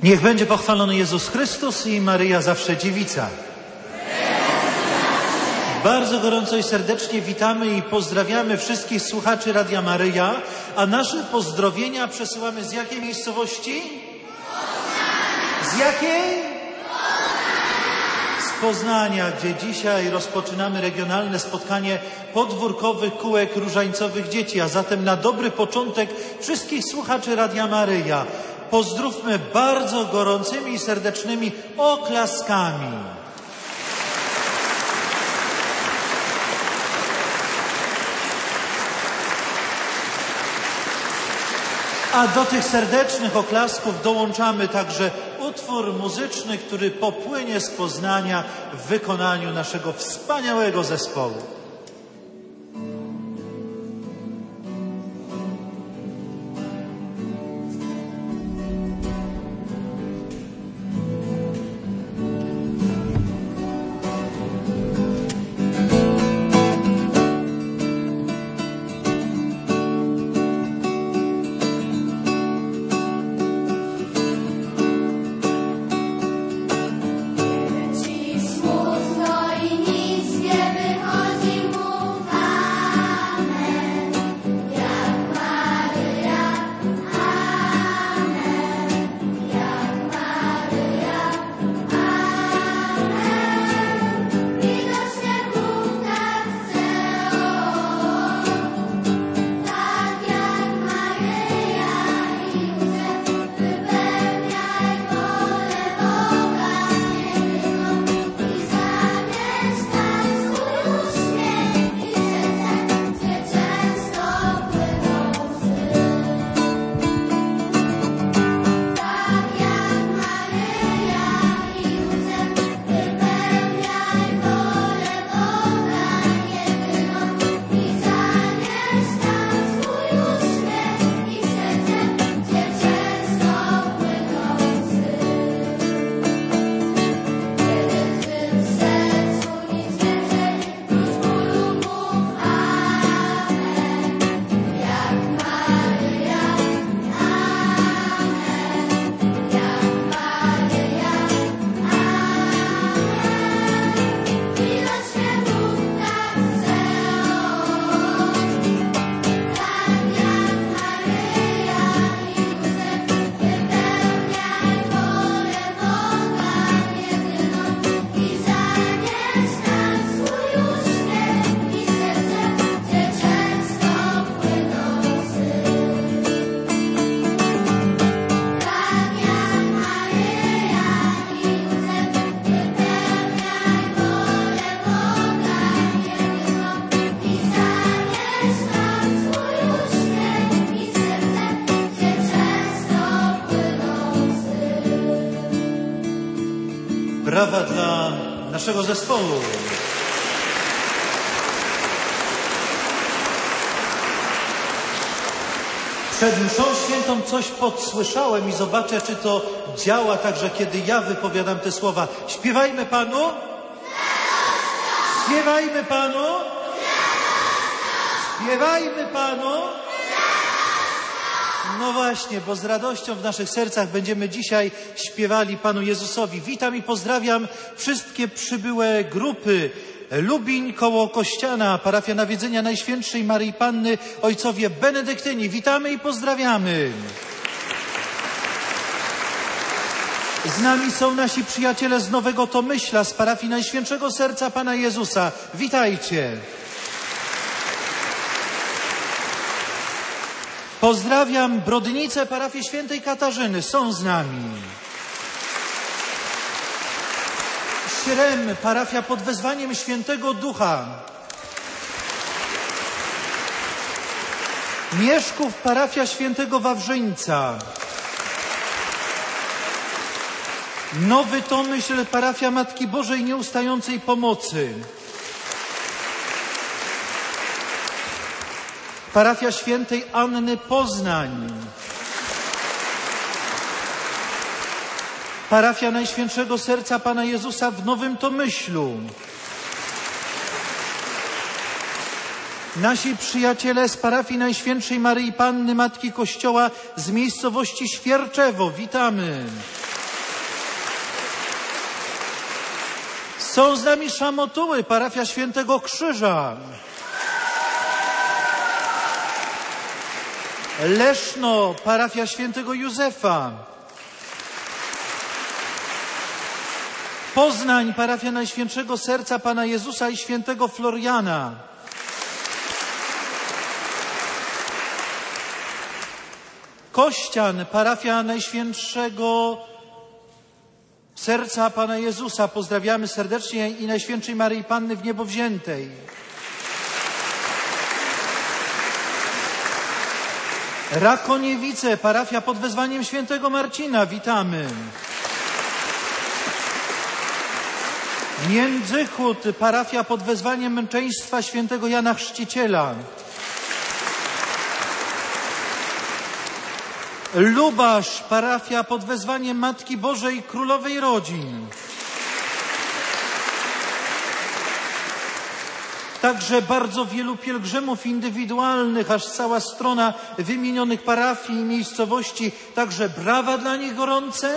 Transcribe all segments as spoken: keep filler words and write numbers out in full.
Niech będzie pochwalony Jezus Chrystus i Maryja zawsze dziewica. Bardzo gorąco i serdecznie witamy i pozdrawiamy wszystkich słuchaczy Radia Maryja, a nasze pozdrowienia przesyłamy z jakiej miejscowości? Z jakiej? Z Poznania, gdzie dzisiaj rozpoczynamy regionalne spotkanie podwórkowych kółek różańcowych dzieci, a zatem na dobry początek wszystkich słuchaczy Radia Maryja pozdrówmy bardzo gorącymi i serdecznymi oklaskami. A do tych serdecznych oklasków dołączamy także utwór muzyczny, który popłynie z Poznania w wykonaniu naszego wspaniałego zespołu. Brawa dla naszego zespołu. Przed mszą świętą coś podsłyszałem i zobaczę, czy to działa także, kiedy ja wypowiadam te słowa. Śpiewajmy Panu. Śpiewajmy Panu. Śpiewajmy Panu. No właśnie, bo z radością w naszych sercach będziemy dzisiaj śpiewali Panu Jezusowi. Witam i pozdrawiam wszystkie przybyłe grupy. Lubiń koło Kościana, parafia Nawiedzenia Najświętszej Maryi Panny, ojcowie benedyktyni. Witamy i pozdrawiamy. Z nami są nasi przyjaciele z Nowego Tomyśla, z parafii Najświętszego Serca Pana Jezusa. Witajcie. Pozdrawiam Brodnicę, parafię Świętej Katarzyny. Są z nami. Śrem, parafia pod wezwaniem Świętego Ducha. Mieszków, parafia Świętego Wawrzyńca. Nowy Tomyśl, parafia Matki Bożej Nieustającej Pomocy. Parafia Świętej Anny Poznań. Parafia Najświętszego Serca Pana Jezusa w Nowym Tomyślu. Nasi przyjaciele z parafii Najświętszej Maryi Panny, Matki Kościoła z miejscowości Świerczewo. Witamy. Są z nami Szamotuły, parafia Świętego Krzyża. Leszno, parafia Świętego Józefa. Poznań, parafia Najświętszego Serca Pana Jezusa i Świętego Floriana. Kościan, parafia Najświętszego Serca Pana Jezusa. Pozdrawiamy serdecznie i Najświętszej Maryi Panny w Niebo Wziętej. Rakoniewice, parafia pod wezwaniem Świętego Marcina. Witamy. Międzychód, parafia pod wezwaniem Męczeństwa Świętego Jana Chrzciciela. Lubasz, parafia pod wezwaniem Matki Bożej Królowej Rodzin. Także bardzo wielu pielgrzymów indywidualnych, aż cała strona wymienionych parafii i miejscowości. Także brawa dla nich gorące.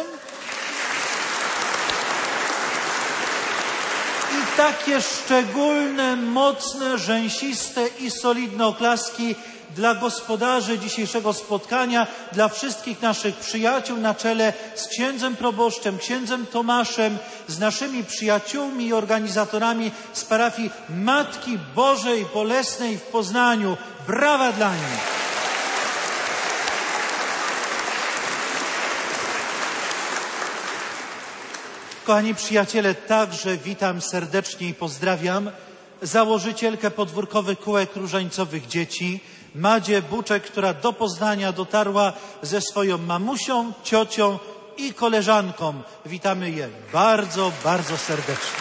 I takie szczególne, mocne, rzęsiste i solidne oklaski dla gospodarzy dzisiejszego spotkania, dla wszystkich naszych przyjaciół na czele z księdzem proboszczem, księdzem Tomaszem, z naszymi przyjaciółmi i organizatorami z parafii Matki Bożej Bolesnej w Poznaniu. Brawa dla nich! Kochani przyjaciele, także witam serdecznie i pozdrawiam założycielkę podwórkowych kółek różańcowych dzieci, Madzie Buczek, która do Poznania dotarła ze swoją mamusią, ciocią i koleżanką. Witamy je bardzo, bardzo serdecznie.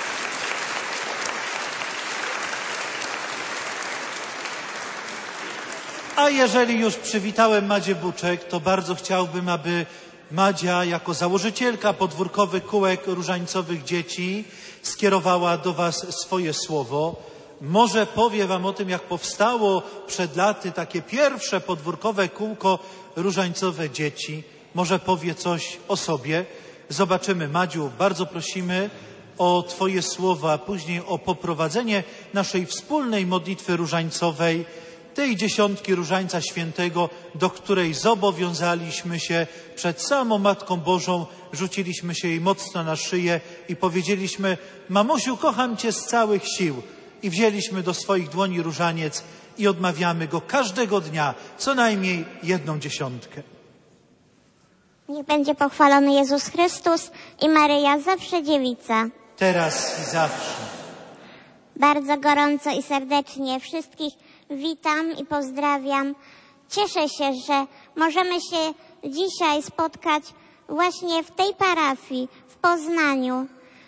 A jeżeli już przywitałem Madzie Buczek, to bardzo chciałbym, aby Madzia jako założycielka podwórkowych kółek różańcowych dzieci skierowała do Was swoje słowo. Może powie Wam o tym, jak powstało przed laty takie pierwsze podwórkowe kółko różańcowe dzieci. Może powie coś o sobie. Zobaczymy. Madziu, bardzo prosimy o Twoje słowa, później o poprowadzenie naszej wspólnej modlitwy różańcowej, tej dziesiątki Różańca Świętego, do której zobowiązaliśmy się przed samą Matką Bożą, rzuciliśmy się jej mocno na szyję i powiedzieliśmy: mamusiu, kocham Cię z całych sił. I wzięliśmy do swoich dłoni różaniec i odmawiamy go każdego dnia, co najmniej jedną dziesiątkę. Niech będzie pochwalony Jezus Chrystus i Maryja zawsze dziewica. Teraz i zawsze. Bardzo gorąco i serdecznie wszystkich witam i pozdrawiam. Cieszę się, że możemy się dzisiaj spotkać właśnie w tej parafii w Poznaniu.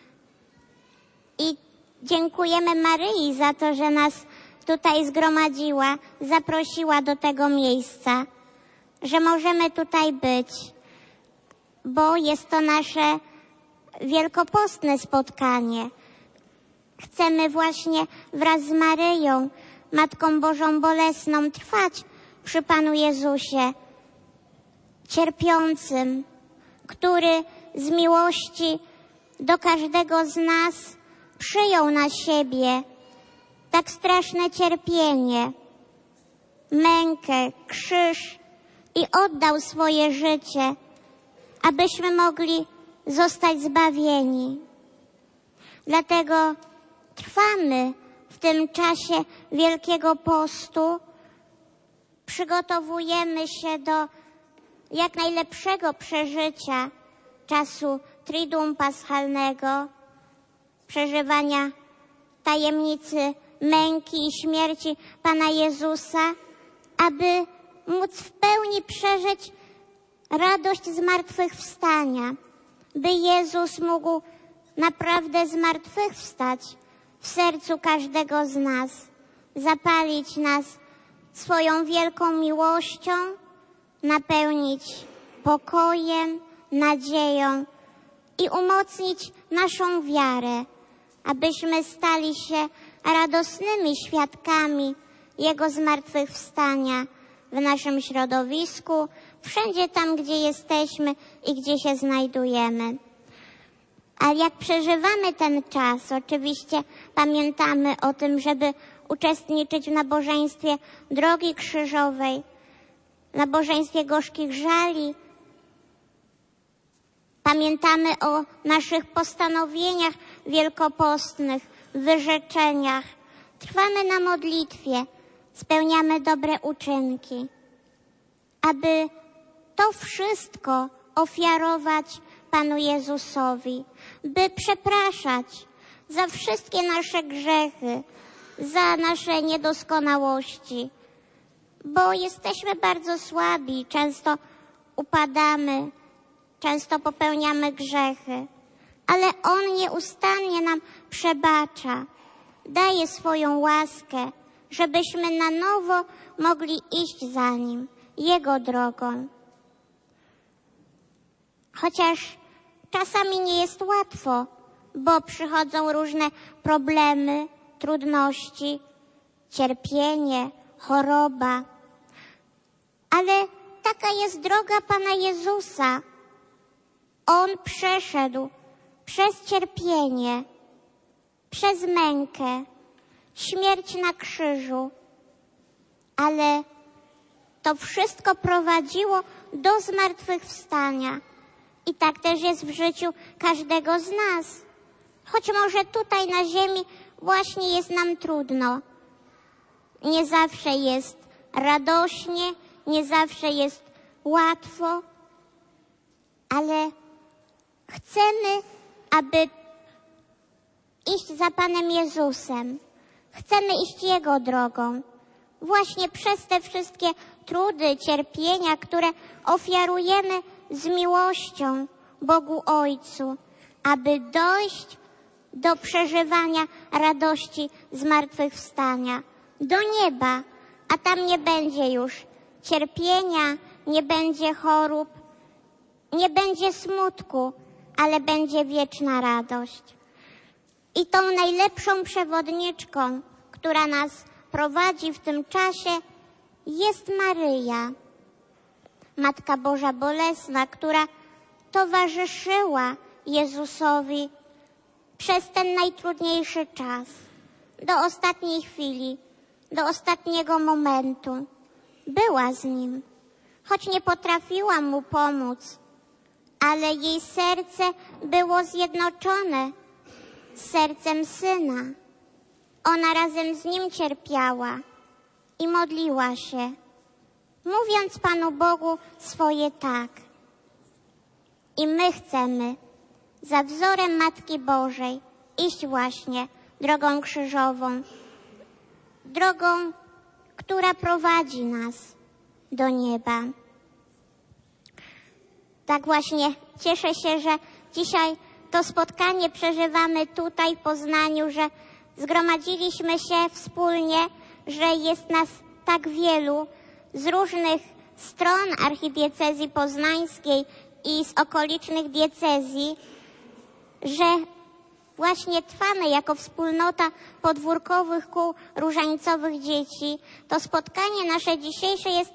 I dziękujemy Maryi za to, że nas tutaj zgromadziła, zaprosiła do tego miejsca, że możemy tutaj być, bo jest to nasze wielkopostne spotkanie. Chcemy właśnie wraz z Maryją, Matką Bożą Bolesną, trwać przy Panu Jezusie, cierpiącym, który z miłości do każdego z nas przyjął na siebie tak straszne cierpienie, mękę, krzyż i oddał swoje życie, abyśmy mogli zostać zbawieni. Dlatego trwamy w tym czasie Wielkiego Postu, przygotowujemy się do jak najlepszego przeżycia czasu Triduum Paschalnego, przeżywania tajemnicy męki i śmierci Pana Jezusa, aby móc w pełni przeżyć radość zmartwychwstania, by Jezus mógł naprawdę zmartwychwstać w sercu każdego z nas, zapalić nas swoją wielką miłością, napełnić pokojem, nadzieją i umocnić naszą wiarę, abyśmy stali się radosnymi świadkami Jego zmartwychwstania w naszym środowisku, wszędzie tam, gdzie jesteśmy i gdzie się znajdujemy. A jak przeżywamy ten czas, oczywiście pamiętamy o tym, żeby uczestniczyć w nabożeństwie Drogi Krzyżowej, nabożeństwie gorzkich żali. Pamiętamy o naszych postanowieniach wielkopostnych, wyrzeczeniach. Trwamy na modlitwie, spełniamy dobre uczynki, aby to wszystko ofiarować Panu Jezusowi, by przepraszać za wszystkie nasze grzechy, za nasze niedoskonałości, bo jesteśmy bardzo słabi, często upadamy, często popełniamy grzechy, ale On nieustannie nam przebacza, daje swoją łaskę, żebyśmy na nowo mogli iść za Nim, Jego drogą. Chociaż czasami nie jest łatwo, bo przychodzą różne problemy, trudności, cierpienie, choroba. Ale taka jest droga Pana Jezusa. On przeszedł przez cierpienie, przez mękę, śmierć na krzyżu, ale to wszystko prowadziło do zmartwychwstania. I tak też jest w życiu każdego z nas. Choć może tutaj na ziemi właśnie jest nam trudno. Nie zawsze jest radośnie, nie zawsze jest łatwo, ale chcemy, aby iść za Panem Jezusem. Chcemy iść Jego drogą. Właśnie przez te wszystkie trudy, cierpienia, które ofiarujemy z miłością Bogu Ojcu, aby dojść do przeżywania radości zmartwychwstania, do nieba, a tam nie będzie już cierpienia, nie będzie chorób, nie będzie smutku, ale będzie wieczna radość. I tą najlepszą przewodniczką, która nas prowadzi w tym czasie, jest Maryja, Matka Boża Bolesna, która towarzyszyła Jezusowi przez ten najtrudniejszy czas, do ostatniej chwili, do ostatniego momentu. Była z Nim, choć nie potrafiła Mu pomóc, ale jej serce było zjednoczone z sercem Syna. Ona razem z Nim cierpiała i modliła się, mówiąc Panu Bogu swoje tak. I my chcemy za wzorem Matki Bożej iść właśnie drogą krzyżową, drogą, która prowadzi nas do nieba. Tak właśnie cieszę się, że dzisiaj to spotkanie przeżywamy tutaj w Poznaniu, że zgromadziliśmy się wspólnie, że jest nas tak wielu z różnych stron archidiecezji poznańskiej i z okolicznych diecezji, że właśnie trwamy jako wspólnota podwórkowych kół różańcowych dzieci. To spotkanie nasze dzisiejsze jest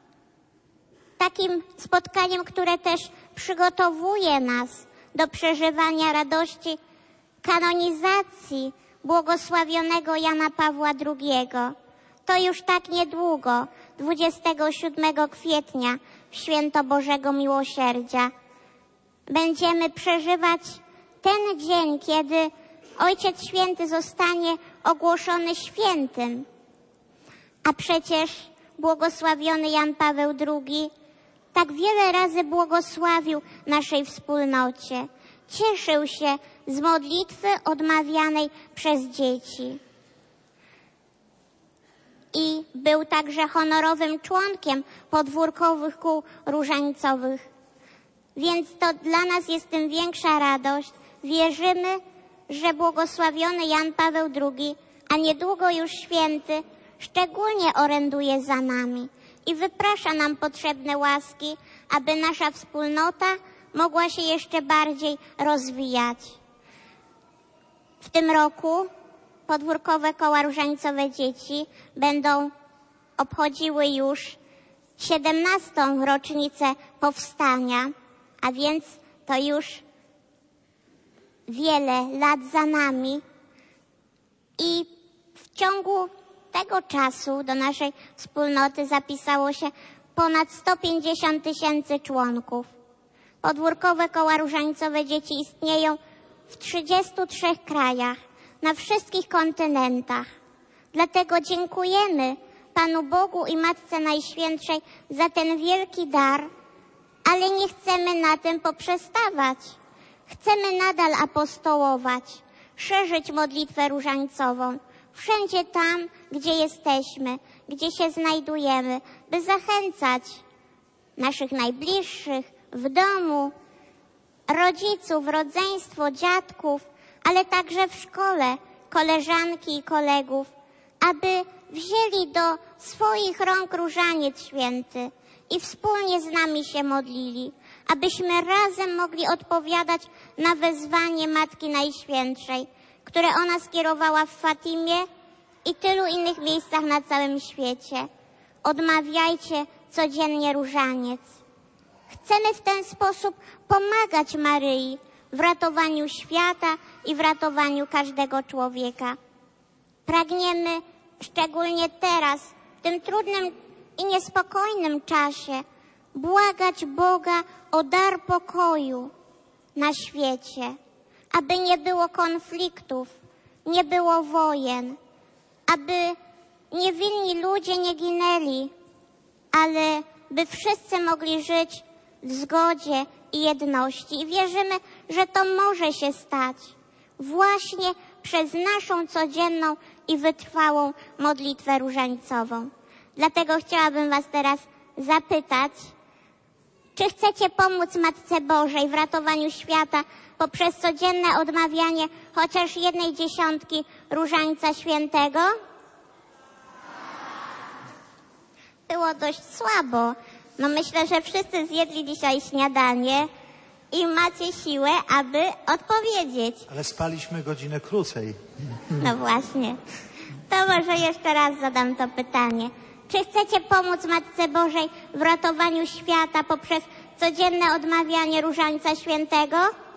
takim spotkaniem, które też przygotowuje nas do przeżywania radości kanonizacji błogosławionego Jana Pawła drugiego. To już tak niedługo, dwudziestego siódmego kwietnia, w Święto Bożego Miłosierdzia. Będziemy przeżywać ten dzień, kiedy Ojciec Święty zostanie ogłoszony świętym. A przecież błogosławiony Jan Paweł drugi tak wiele razy błogosławił naszej wspólnocie. Cieszył się z modlitwy odmawianej przez dzieci. I był także honorowym członkiem podwórkowych kół różańcowych. Więc to dla nas jest tym większa radość. Wierzymy, że błogosławiony Jan Paweł drugi, a niedługo już święty, szczególnie oręduje za nami i wyprasza nam potrzebne łaski, aby nasza wspólnota mogła się jeszcze bardziej rozwijać. W tym roku podwórkowe koła różańcowe dzieci będą obchodziły już siedemnastą rocznicę powstania, a więc to już wiele lat za nami i w ciągu tego czasu do naszej wspólnoty zapisało się ponad sto pięćdziesiąt tysięcy członków. Podwórkowe koła różańcowe dzieci istnieją w trzydziestu trzech krajach, na wszystkich kontynentach. Dlatego dziękujemy Panu Bogu i Matce Najświętszej za ten wielki dar, ale nie chcemy na tym poprzestawać. Chcemy nadal apostołować, szerzyć modlitwę różańcową wszędzie tam, gdzie jesteśmy, gdzie się znajdujemy, by zachęcać naszych najbliższych w domu, rodziców, rodzeństwo, dziadków, ale także w szkole, koleżanki i kolegów, aby wzięli do swoich rąk różaniec święty i wspólnie z nami się modlili, abyśmy razem mogli odpowiadać na wezwanie Matki Najświętszej, które ona skierowała w Fatimie i tylu innych miejscach na całym świecie. Odmawiajcie codziennie różaniec. Chcemy w ten sposób pomagać Maryi w ratowaniu świata i w ratowaniu każdego człowieka. Pragniemy szczególnie teraz, w tym trudnym i niespokojnym czasie, błagać Boga o dar pokoju na świecie, aby nie było konfliktów, nie było wojen, aby niewinni ludzie nie ginęli, ale by wszyscy mogli żyć w zgodzie i jedności. I wierzymy, że to może się stać właśnie przez naszą codzienną i wytrwałą modlitwę różańcową. Dlatego chciałabym was teraz zapytać, czy chcecie pomóc Matce Bożej w ratowaniu świata poprzez codzienne odmawianie chociaż jednej dziesiątki Różańca Świętego? Było dość słabo. No myślę, że wszyscy zjedli dzisiaj śniadanie i macie siłę, aby odpowiedzieć. Ale spaliśmy godzinę krócej. No właśnie. To może jeszcze raz zadam to pytanie. Czy chcecie pomóc Matce Bożej w ratowaniu świata poprzez codzienne odmawianie Różańca Świętego?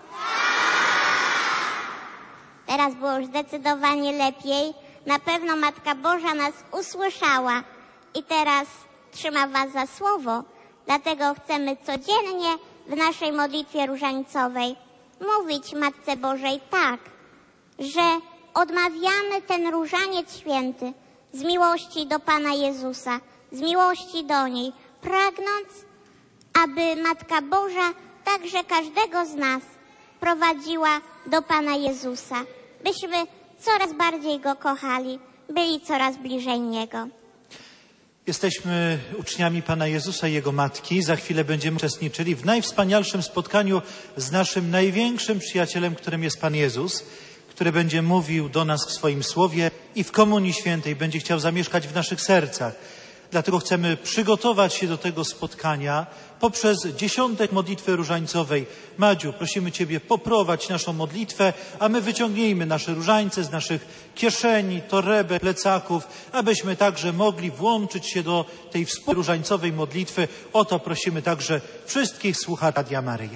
Teraz było już zdecydowanie lepiej. Na pewno Matka Boża nas usłyszała i teraz trzyma was za słowo. Dlatego chcemy codziennie w naszej modlitwie różańcowej mówić Matce Bożej tak, że odmawiamy ten Różaniec Święty z miłości do Pana Jezusa, z miłości do niej, pragnąc, aby Matka Boża także każdego z nas prowadziła do Pana Jezusa, byśmy coraz bardziej Go kochali, byli coraz bliżej Niego. Jesteśmy uczniami Pana Jezusa i Jego Matki. Za chwilę będziemy uczestniczyli w najwspanialszym spotkaniu z naszym największym przyjacielem, którym jest Pan Jezus, który będzie mówił do nas w swoim Słowie i w Komunii Świętej będzie chciał zamieszkać w naszych sercach. Dlatego chcemy przygotować się do tego spotkania poprzez dziesiątek modlitwy różańcowej. Madziu, prosimy Ciebie, poprowadź naszą modlitwę, a my wyciągnijmy nasze różańce z naszych kieszeni, torebek, plecaków, abyśmy także mogli włączyć się do tej współróżańcowej modlitwy. O to prosimy także wszystkich słuchaczy Radia Maryja.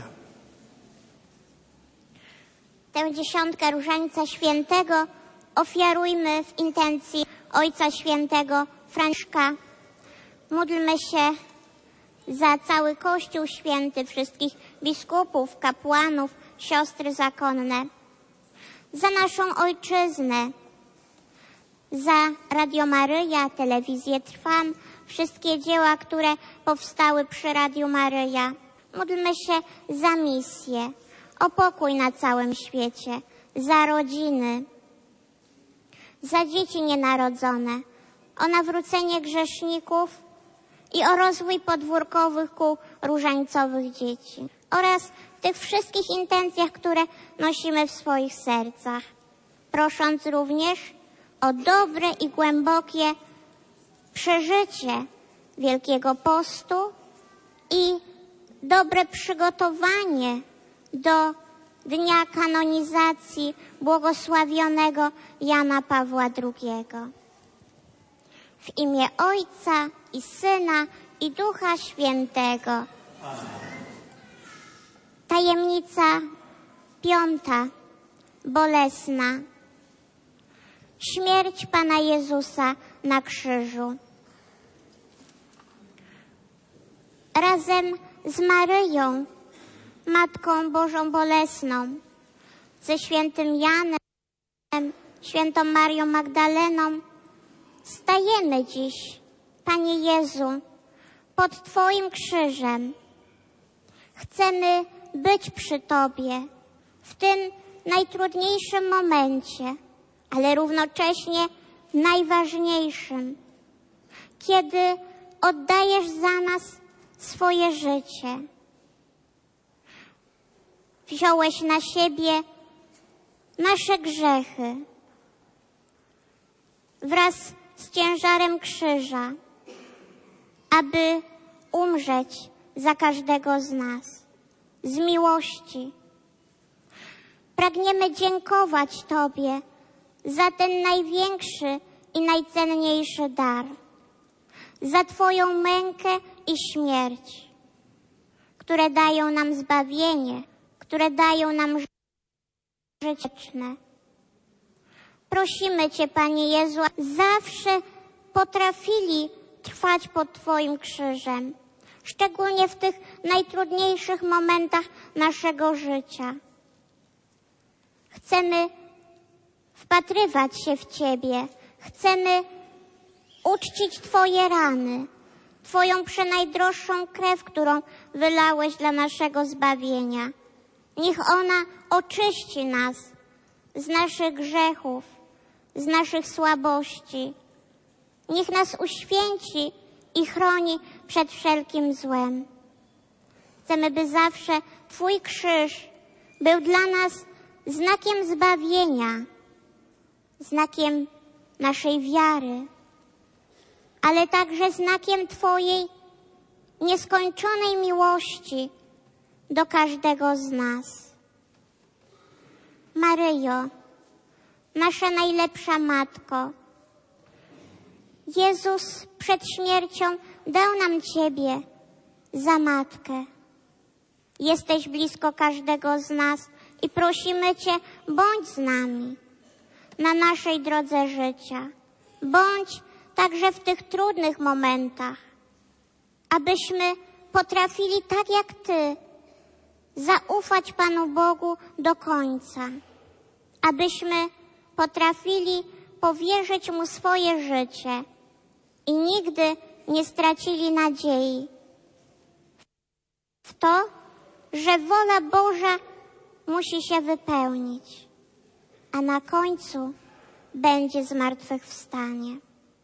Tę dziesiątkę Różańca Świętego ofiarujmy w intencji Ojca Świętego Franciszka. Módlmy się za cały Kościół Święty, wszystkich biskupów, kapłanów, siostry zakonne, za naszą Ojczyznę, za Radio Maryja, Telewizję Trwam, wszystkie dzieła, które powstały przy Radiu Maryja. Módlmy się za misję, o pokój na całym świecie, za rodziny, za dzieci nienarodzone, o nawrócenie grzeszników i o rozwój podwórkowych kół różańcowych dzieci oraz w tych wszystkich intencjach, które nosimy w swoich sercach, prosząc również o dobre i głębokie przeżycie Wielkiego Postu i dobre przygotowanie do dnia kanonizacji błogosławionego Jana Pawła drugiego. W imię Ojca i Syna i Ducha Świętego. Amen. Tajemnica piąta. bolesna. Śmierć Pana Jezusa na krzyżu. Razem z Maryją, Matką Bożą Bolesną, ze świętym Janem, świętą Marią Magdaleną, stajemy dziś, Panie Jezu, pod Twoim krzyżem. Chcemy być przy Tobie w tym najtrudniejszym momencie, ale równocześnie najważniejszym, kiedy oddajesz za nas swoje życie. Wziąłeś na siebie nasze grzechy wraz z ciężarem krzyża, aby umrzeć za każdego z nas z miłości. Pragniemy dziękować Tobie za ten największy i najcenniejszy dar, za Twoją mękę i śmierć, które dają nam zbawienie, które dają nam życie wieczne. Prosimy Cię, Panie Jezu, zawsze potrafili trwać pod Twoim krzyżem, szczególnie w tych najtrudniejszych momentach naszego życia. Chcemy wpatrywać się w Ciebie, chcemy uczcić Twoje rany, Twoją przenajdroższą krew, którą wylałeś dla naszego zbawienia. Niech ona oczyści nas z naszych grzechów, z naszych słabości. Niech nas uświęci i chroni przed wszelkim złem. Chcemy, by zawsze Twój krzyż był dla nas znakiem zbawienia, znakiem naszej wiary, ale także znakiem Twojej nieskończonej miłości do każdego z nas. Maryjo, nasza najlepsza Matko, Jezus przed śmiercią dał nam Ciebie za Matkę. Jesteś blisko każdego z nas i prosimy Cię, bądź z nami na naszej drodze życia. Bądź także w tych trudnych momentach, abyśmy potrafili tak jak Ty zaufać Panu Bogu do końca. Abyśmy potrafili powierzyć Mu swoje życie i nigdy nie stracili nadziei w to, że wola Boża musi się wypełnić, a na końcu będzie zmartwychwstanie.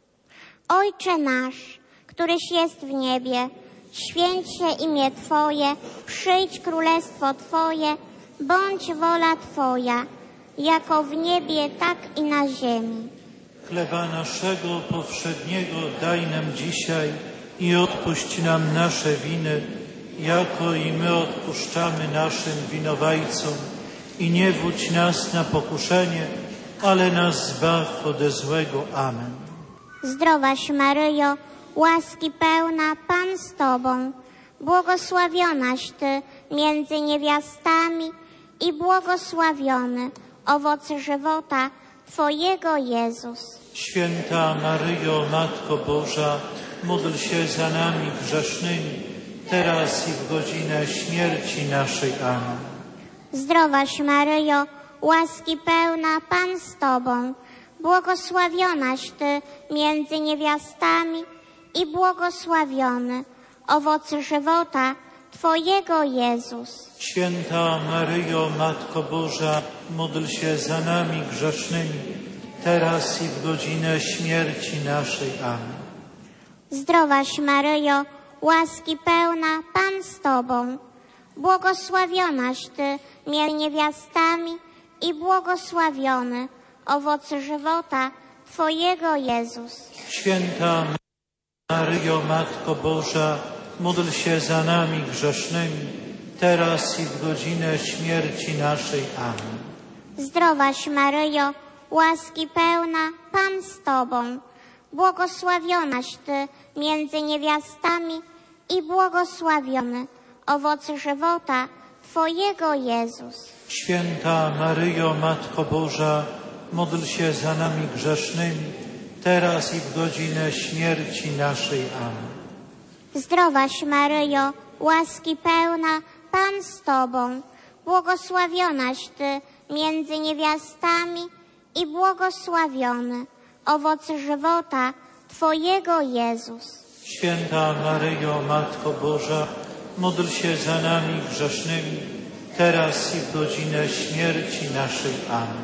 Ojcze nasz, któryś jest w niebie, święć się imię Twoje, przyjdź królestwo Twoje, bądź wola Twoja, jako w niebie, tak i na ziemi. Chleba naszego powszedniego daj nam dzisiaj i odpuść nam nasze winy, jako i my odpuszczamy naszym winowajcom. I nie wódź nas na pokuszenie, ale nas zbaw ode złego. Amen. Zdrowaś Maryjo, łaski pełna, Pan z Tobą, błogosławionaś Ty między niewiastami i błogosławiony owoc żywota Twojego Jezus. Święta Maryjo, Matko Boża, módl się za nami grzesznymi, teraz i w godzinę śmierci naszej. Amen. Zdrowaś Maryjo, łaski pełna, Pan z Tobą, błogosławionaś Ty między niewiastami i błogosławiony owoc żywota Twojego Jezus. Święta Maryjo, Matko Boża, módl się za nami grzesznymi, teraz i w godzinę śmierci naszej. Amen. Zdrowaś Maryjo, łaski pełna, Pan z Tobą, błogosławionaś Ty między niewiastami i błogosławiony owoc żywota Twojego Jezus. Święta Maryjo, Matko Boża, módl się za nami grzesznymi, teraz i w godzinę śmierci naszej. Amen. Zdrowaś Maryjo, łaski pełna, Pan z Tobą, błogosławionaś Ty między niewiastami i błogosławiony owoc żywota Twojego Jezus. Święta Maryjo, Matko Boża, módl się za nami grzesznymi, teraz i w godzinę śmierci naszej. Amen. Zdrowaś Maryjo, łaski pełna, Pan z Tobą, błogosławionaś Ty między niewiastami i błogosławiony owoc żywota Twojego Jezus. Święta Maryjo, Matko Boża, módl się za nami grzesznymi, teraz i w godzinę śmierci naszej. Amen.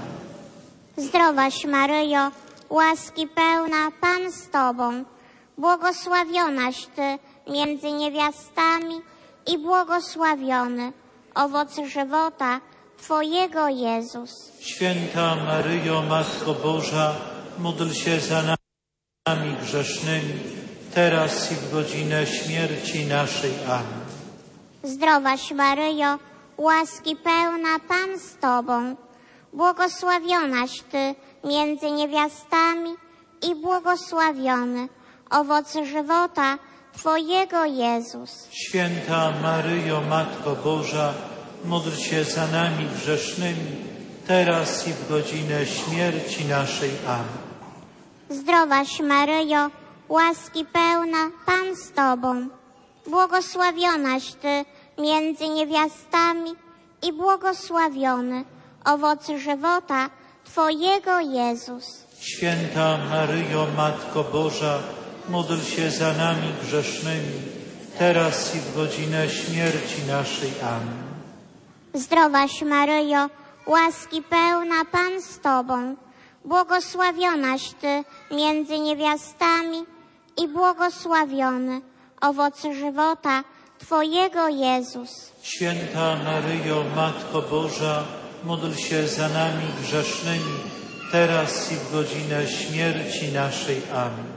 Zdrowaś Maryjo, łaski pełna, Pan z Tobą, błogosławionaś Ty między niewiastami i błogosławiony owoc żywota Twojego Jezus. Święta Maryjo, Matko Boża, módl się za nami grzesznymi, teraz i w godzinę śmierci naszej. Amen. Zdrowaś Maryjo, łaski pełna, Pan z Tobą, błogosławionaś Ty między niewiastami i błogosławiony owoc żywota Twojego Jezus. Święta Maryjo, Matko Boża, módl się za nami grzesznymi, teraz i w godzinę śmierci naszej. Amen. Zdrowaś Maryjo, łaski pełna, Pan z Tobą, błogosławionaś Ty między niewiastami i błogosławiony owoc żywota Twojego Jezus. Święta Maryjo, Matko Boża, módl się za nami grzesznymi, teraz i w godzinę śmierci naszej. Amen. Zdrowaś Maryjo, łaski pełna, Pan z Tobą, błogosławionaś Ty między niewiastami i błogosławiony owoc żywota Twojego Jezus. Święta Maryjo, Matko Boża, módl się za nami grzesznymi, teraz i w godzinę śmierci naszej. Amen.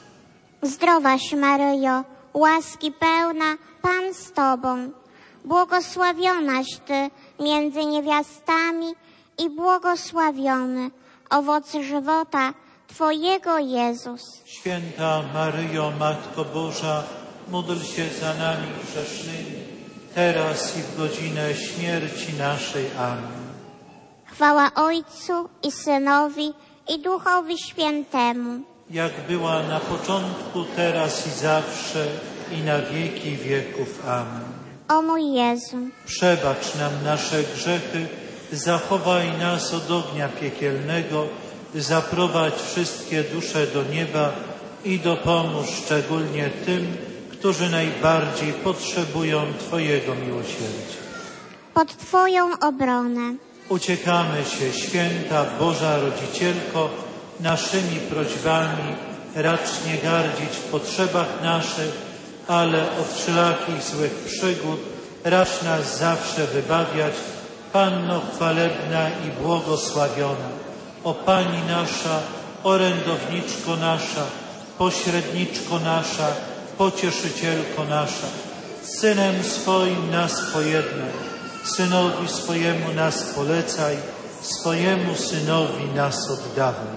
Zdrowaś Maryjo, łaski pełna, Pan z Tobą, błogosławionaś Ty między niewiastami i błogosławiony owoc żywota Twojego Jezus. Święta Maryjo, Matko Boża, módl się za nami grzesznymi, teraz i w godzinę śmierci naszej. Amen. Chwała Ojcu i Synowi i Duchowi Świętemu. Jak była na początku, teraz i zawsze, i na wieki wieków. Amen. O mój Jezu, Przebacz nam nasze grzechy, zachowaj nas od ognia piekielnego, zaprowadź wszystkie dusze do nieba i dopomóż szczególnie tym, którzy najbardziej potrzebują Twojego miłosierdzia. pod Twoją obronę Uciekamy się, święta Boża Rodzicielko, naszymi prośbami, racz nie gardzić w potrzebach naszych, ale od wszelakich złych przygód racz nas zawsze wybawiać, Panno chwalebna i błogosławiona. O Pani nasza, orędowniczko nasza, pośredniczko nasza, pocieszycielko nasza, Synem swoim nas pojednaj, Synowi swojemu nas polecaj, swojemu Synowi nas oddawaj.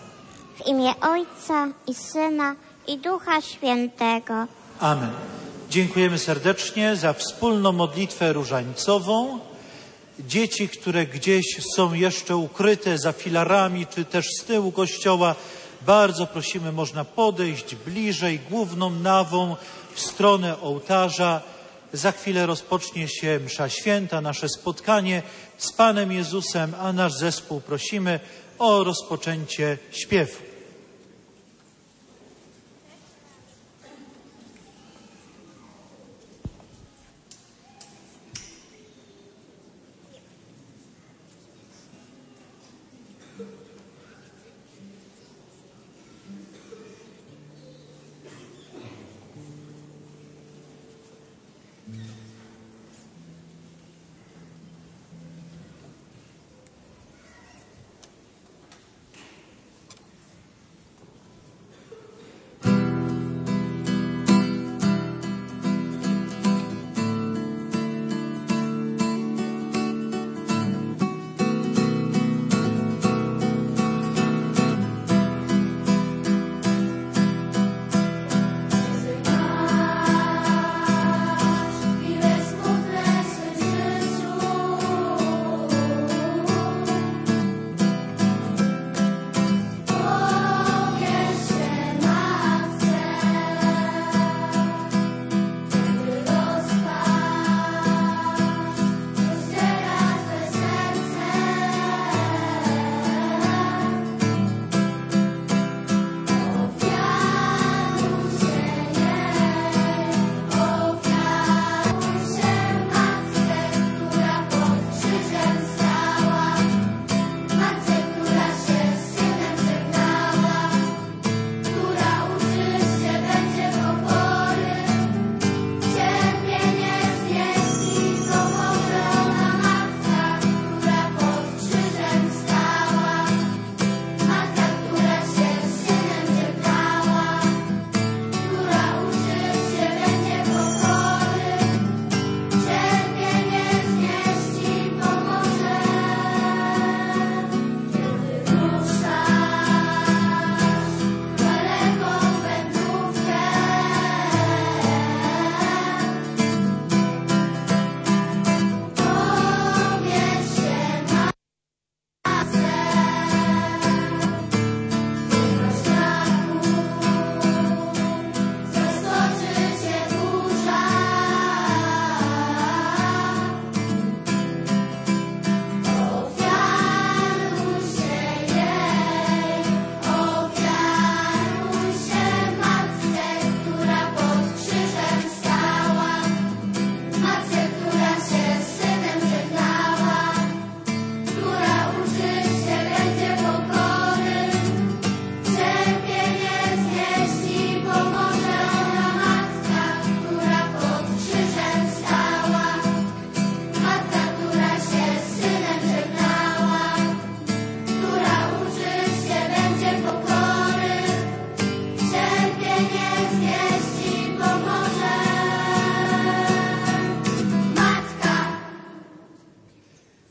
w imię Ojca i Syna i Ducha Świętego. Amen. Dziękujemy serdecznie za wspólną modlitwę różańcową. Dzieci, które gdzieś są jeszcze ukryte za filarami, czy też z tyłu kościoła, bardzo prosimy, można podejść bliżej główną nawą w stronę ołtarza. Za chwilę rozpocznie się msza święta, nasze spotkanie z Panem Jezusem, a nasz zespół prosimy o rozpoczęcie śpiewu.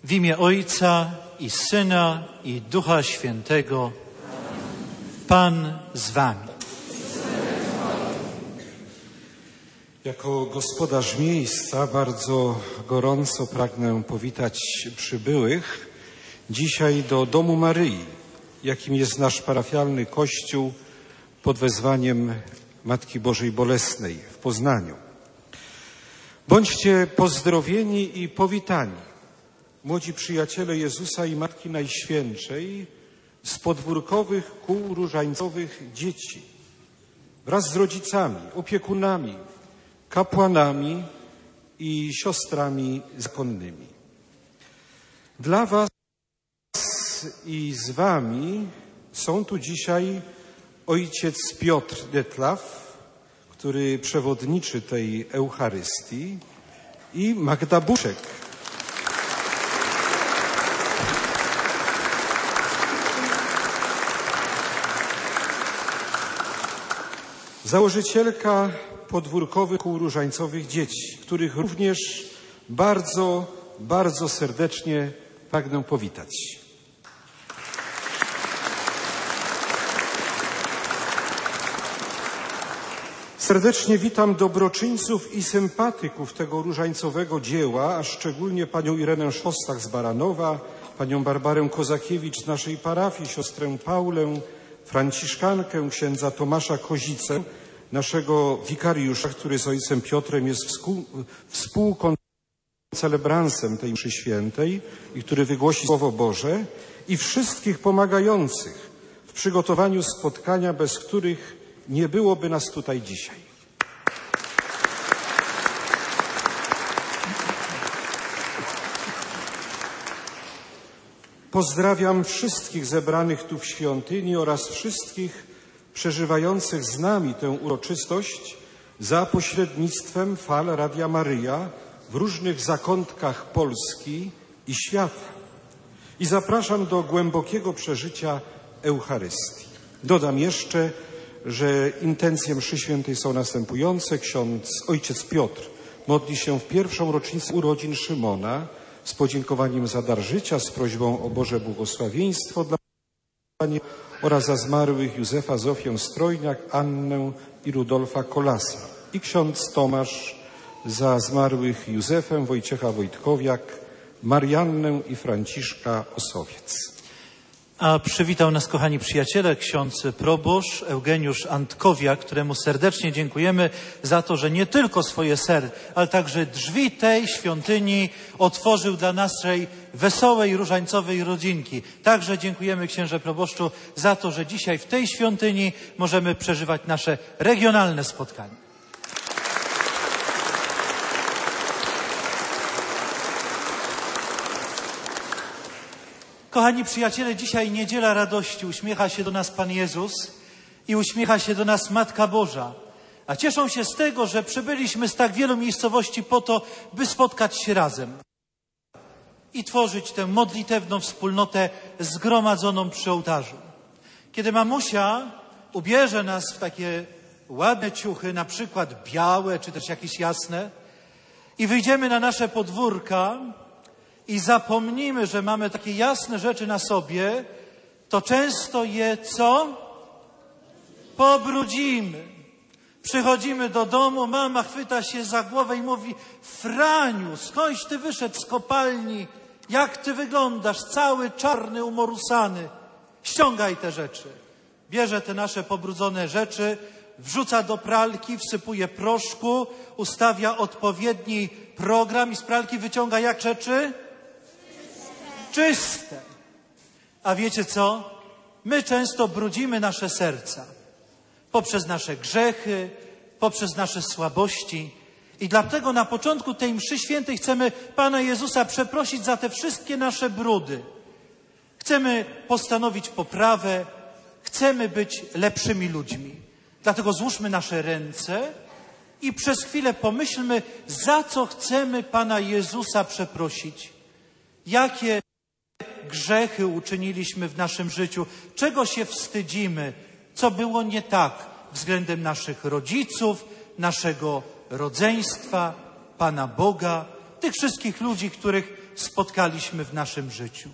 W imię Ojca i Syna i Ducha Świętego. Pan z wami. Jako gospodarz miejsca bardzo gorąco pragnę powitać przybyłych dzisiaj do Domu Maryi, jakim jest nasz parafialny kościół pod wezwaniem Matki Bożej Bolesnej w Poznaniu. Bądźcie pozdrowieni i powitani, młodzi przyjaciele Jezusa i Matki Najświętszej z podwórkowych kół różańcowych dzieci, wraz z rodzicami, opiekunami, kapłanami i siostrami zakonnymi. Dla was i z wami są tu dzisiaj ojciec Piotr Detlaw, który przewodniczy tej Eucharystii, i Magda Buszek. Założycielka podwórkowych kół różańcowych dzieci, których również bardzo, bardzo serdecznie pragnę powitać. Serdecznie witam dobroczyńców i sympatyków tego różańcowego dzieła, a szczególnie panią Irenę Szostak z Baranowa, panią Barbarę Kozakiewicz z naszej parafii, siostrę Paulę, franciszkankę, księdza Tomasza Kozicę, naszego wikariusza, który z ojcem Piotrem jest współcelebransem tej mszy świętej i który wygłosi Słowo Boże, i wszystkich pomagających w przygotowaniu spotkania, bez których nie byłoby nas tutaj dzisiaj. Pozdrawiam wszystkich zebranych tu w świątyni oraz wszystkich przeżywających z nami tę uroczystość za pośrednictwem fal Radia Maryja w różnych zakątkach Polski i świata. I zapraszam do głębokiego przeżycia Eucharystii. Dodam jeszcze, że intencje mszy świętej są następujące. Ksiądz ojciec Piotr modli się w pierwszą rocznicę urodzin Szymona z podziękowaniem za dar życia, z prośbą o Boże błogosławieństwo dla Panie oraz za zmarłych Józefa, Zofię Strojniak, Annę i Rudolfa Kolasa. I ksiądz Tomasz za zmarłych Józefę, Wojciecha Wojtkowiak, Mariannę i Franciszka Osowiec. A przywitał nas, kochani przyjaciele, ksiądz proboszcz Eugeniusz Antkowiak, któremu serdecznie dziękujemy za to, że nie tylko swoje serce, ale także drzwi tej świątyni otworzył dla naszej wesołej, różańcowej rodzinki. Także dziękujemy, księże proboszczu, za to, że dzisiaj w tej świątyni możemy przeżywać nasze regionalne spotkanie. Kochani przyjaciele, dzisiaj niedziela radości. Uśmiecha się do nas Pan Jezus i uśmiecha się do nas Matka Boża. A cieszą się z tego, że przybyliśmy z tak wielu miejscowości po to, by spotkać się razem i tworzyć tę modlitewną wspólnotę zgromadzoną przy ołtarzu. Kiedy mamusia ubierze nas w takie ładne ciuchy, na przykład białe czy też jakieś jasne, i wyjdziemy na nasze podwórka, i zapomnimy, że mamy takie jasne rzeczy na sobie, to często je co? Pobrudzimy. Przychodzimy do domu, mama chwyta się za głowę i mówi: Franiu, skądś ty wyszedł z kopalni? Jak ty wyglądasz? Cały czarny, umorusany. Ściągaj te rzeczy. Bierze te nasze pobrudzone rzeczy, wrzuca do pralki, wsypuje proszku, ustawia odpowiedni program i z pralki wyciąga jak rzeczy? Czyste. A wiecie co? My często brudzimy nasze serca poprzez nasze grzechy, poprzez nasze słabości. I dlatego na początku tej mszy świętej chcemy Pana Jezusa przeprosić za te wszystkie nasze brudy. Chcemy postanowić poprawę, chcemy być lepszymi ludźmi. Dlatego złóżmy nasze ręce i przez chwilę pomyślmy, za co chcemy Pana Jezusa przeprosić. Jakie grzechy uczyniliśmy w naszym życiu, czego się wstydzimy, co było nie tak względem naszych rodziców, naszego rodzeństwa, Pana Boga, tych wszystkich ludzi, których spotkaliśmy w naszym życiu.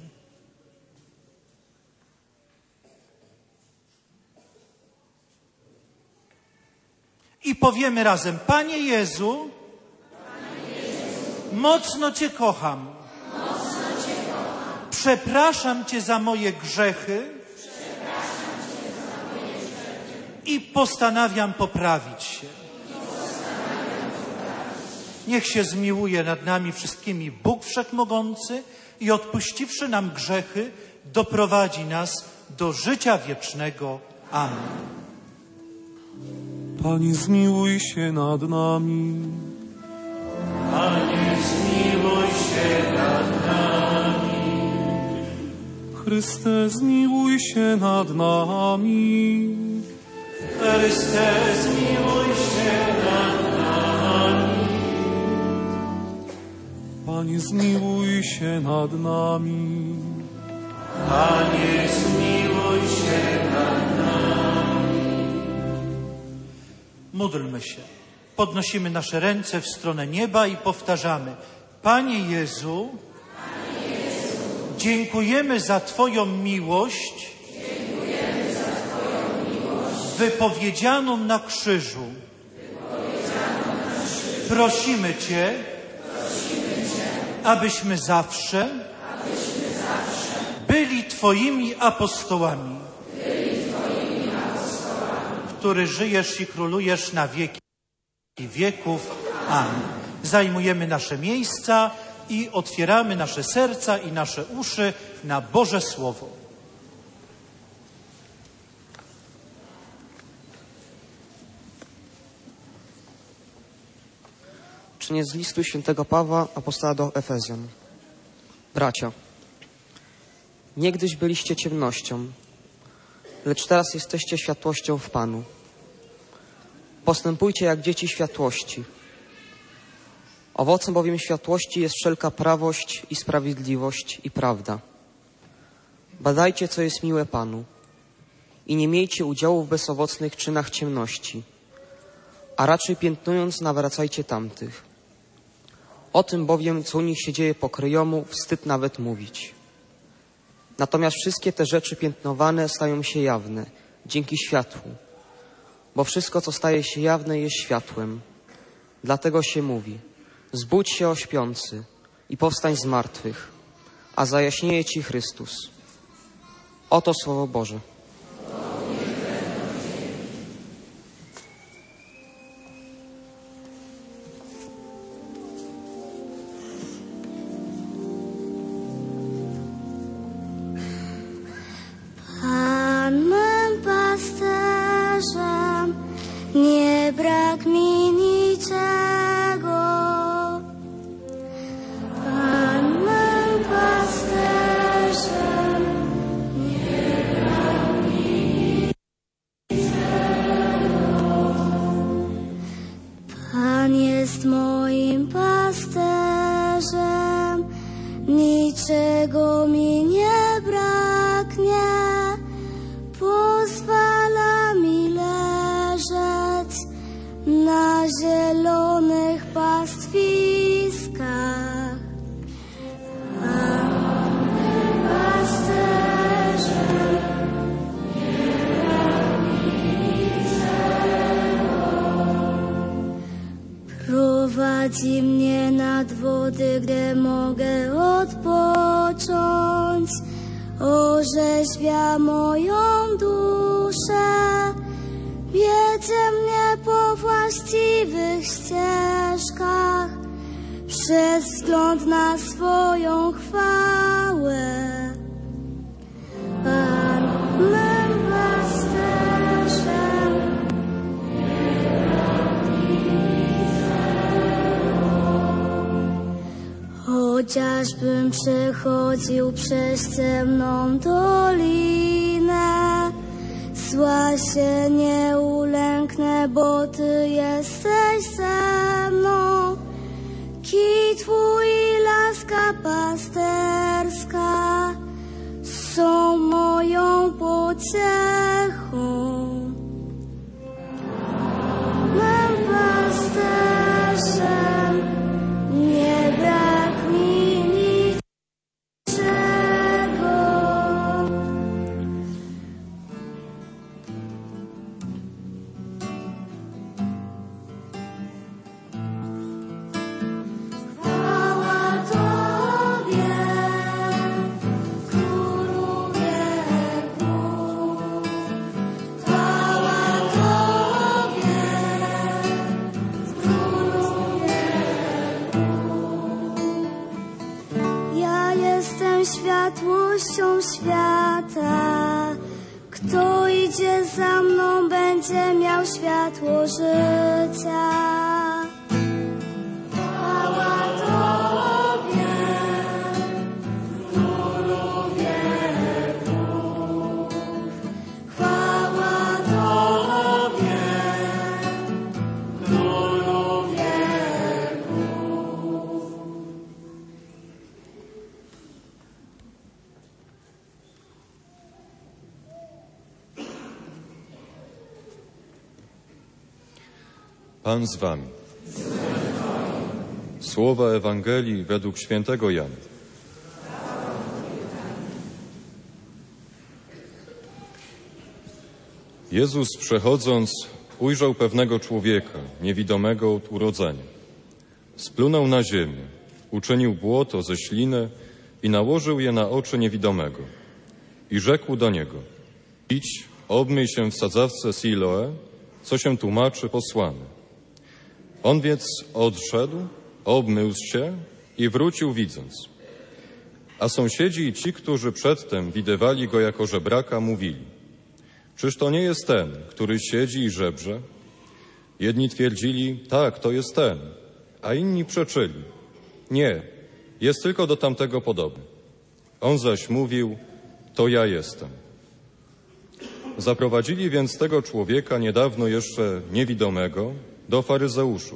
I powiemy razem: Panie Jezu, Panie Jezu, mocno Cię kocham. Mocno Cię kocham. Przepraszam Cię za moje grzechy. Przepraszam Cię za moje grzechy. I postanawiam poprawić się. I postanawiam poprawić. Niech się zmiłuje nad nami wszystkimi Bóg Wszechmogący i odpuściwszy nam grzechy, doprowadzi nas do życia wiecznego. Amen. Panie, zmiłuj się nad nami. Panie, zmiłuj się nad nami. Chryste, zmiłuj się nad nami. Chryste, zmiłuj się nad nami. Panie, zmiłuj się nad nami. Panie, zmiłuj się nad nami. Módlmy się. Podnosimy nasze ręce w stronę nieba i powtarzamy: Panie Jezu, Panie Jezu, dziękujemy za Twoją miłość, dziękujemy za Twoją miłość wypowiedzianą na krzyżu. Wypowiedzianą na krzyżu. Prosimy Cię, prosimy Cię, abyśmy zawsze, abyśmy zawsze byli Twoimi apostołami, który żyjesz i królujesz na wieki wieków. Amen. Zajmujemy nasze miejsca i otwieramy nasze serca i nasze uszy na Boże Słowo. Czynię z listu świętego Pawła, apostoła do Efezjan. Bracia, niegdyś byliście ciemnością, lecz teraz jesteście światłością w Panu. Postępujcie jak dzieci światłości. Owocem bowiem światłości jest wszelka prawość i sprawiedliwość i prawda. Badajcie, co jest miłe Panu i nie miejcie udziału w bezowocnych czynach ciemności, a raczej piętnując nawracajcie tamtych. O tym bowiem, co u nich się dzieje pokryjomu, wstyd nawet mówić. Natomiast wszystkie te rzeczy piętnowane stają się jawne dzięki światłu, bo wszystko, co staje się jawne, jest światłem. Dlatego się mówi: zbudź się, o śpiący, i powstań z martwych, a zajaśnieje Ci Chrystus. Oto Słowo Boże. Pan mym pasterzem, nie brak mi niczego. Pan mym pasterzem, nie brak mi niczego. Pan jest moim pasterzem, niczego mi nie braknie. Pozwala mi leżeć na zielonych pastwiskach. Pan mym pasterzem, nie brak mi niczego. Prowadzi mnie nad wody, gdzie mogę odpocząć. Orzeźwia moją duszę, wiedzie mnie po właściwych ścieżkach, przez wzgląd na swoją chwałę. Pan mym pasterzem, nie brak mi niczego. Chociażbym przechodził przez ciemną dolinę, zła się nie ulęknę, bo Ty jesteś ze mną. Kij Twój i laska pasterska są moją pociechą. Mym pasterzem, nie brak mi niczego. jestem światłością świata. Kto idzie za mną, będzie miał światło życia. Chwała Tobie, Królu wieków. Chwała Tobie, Królu wieków. Pan z wami. Słowa Ewangelii według świętego Jana. Jezus, przechodząc, ujrzał pewnego człowieka, niewidomego od urodzenia. Splunął na ziemię, uczynił błoto ze śliny i nałożył je na oczy niewidomego. I rzekł do niego: idź, obmyj się w sadzawce Siloe, co się tłumaczy posłany. On więc odszedł, obmył się i wrócił widząc. A sąsiedzi i ci, którzy przedtem widywali go jako żebraka, mówili: czyż to nie jest ten, który siedzi i żebrze? Jedni twierdzili: tak, to jest ten, a inni przeczyli: nie, jest tylko do tamtego podobny. On zaś mówił: to ja jestem. Zaprowadzili więc tego człowieka, niedawno jeszcze niewidomego, do faryzeuszów.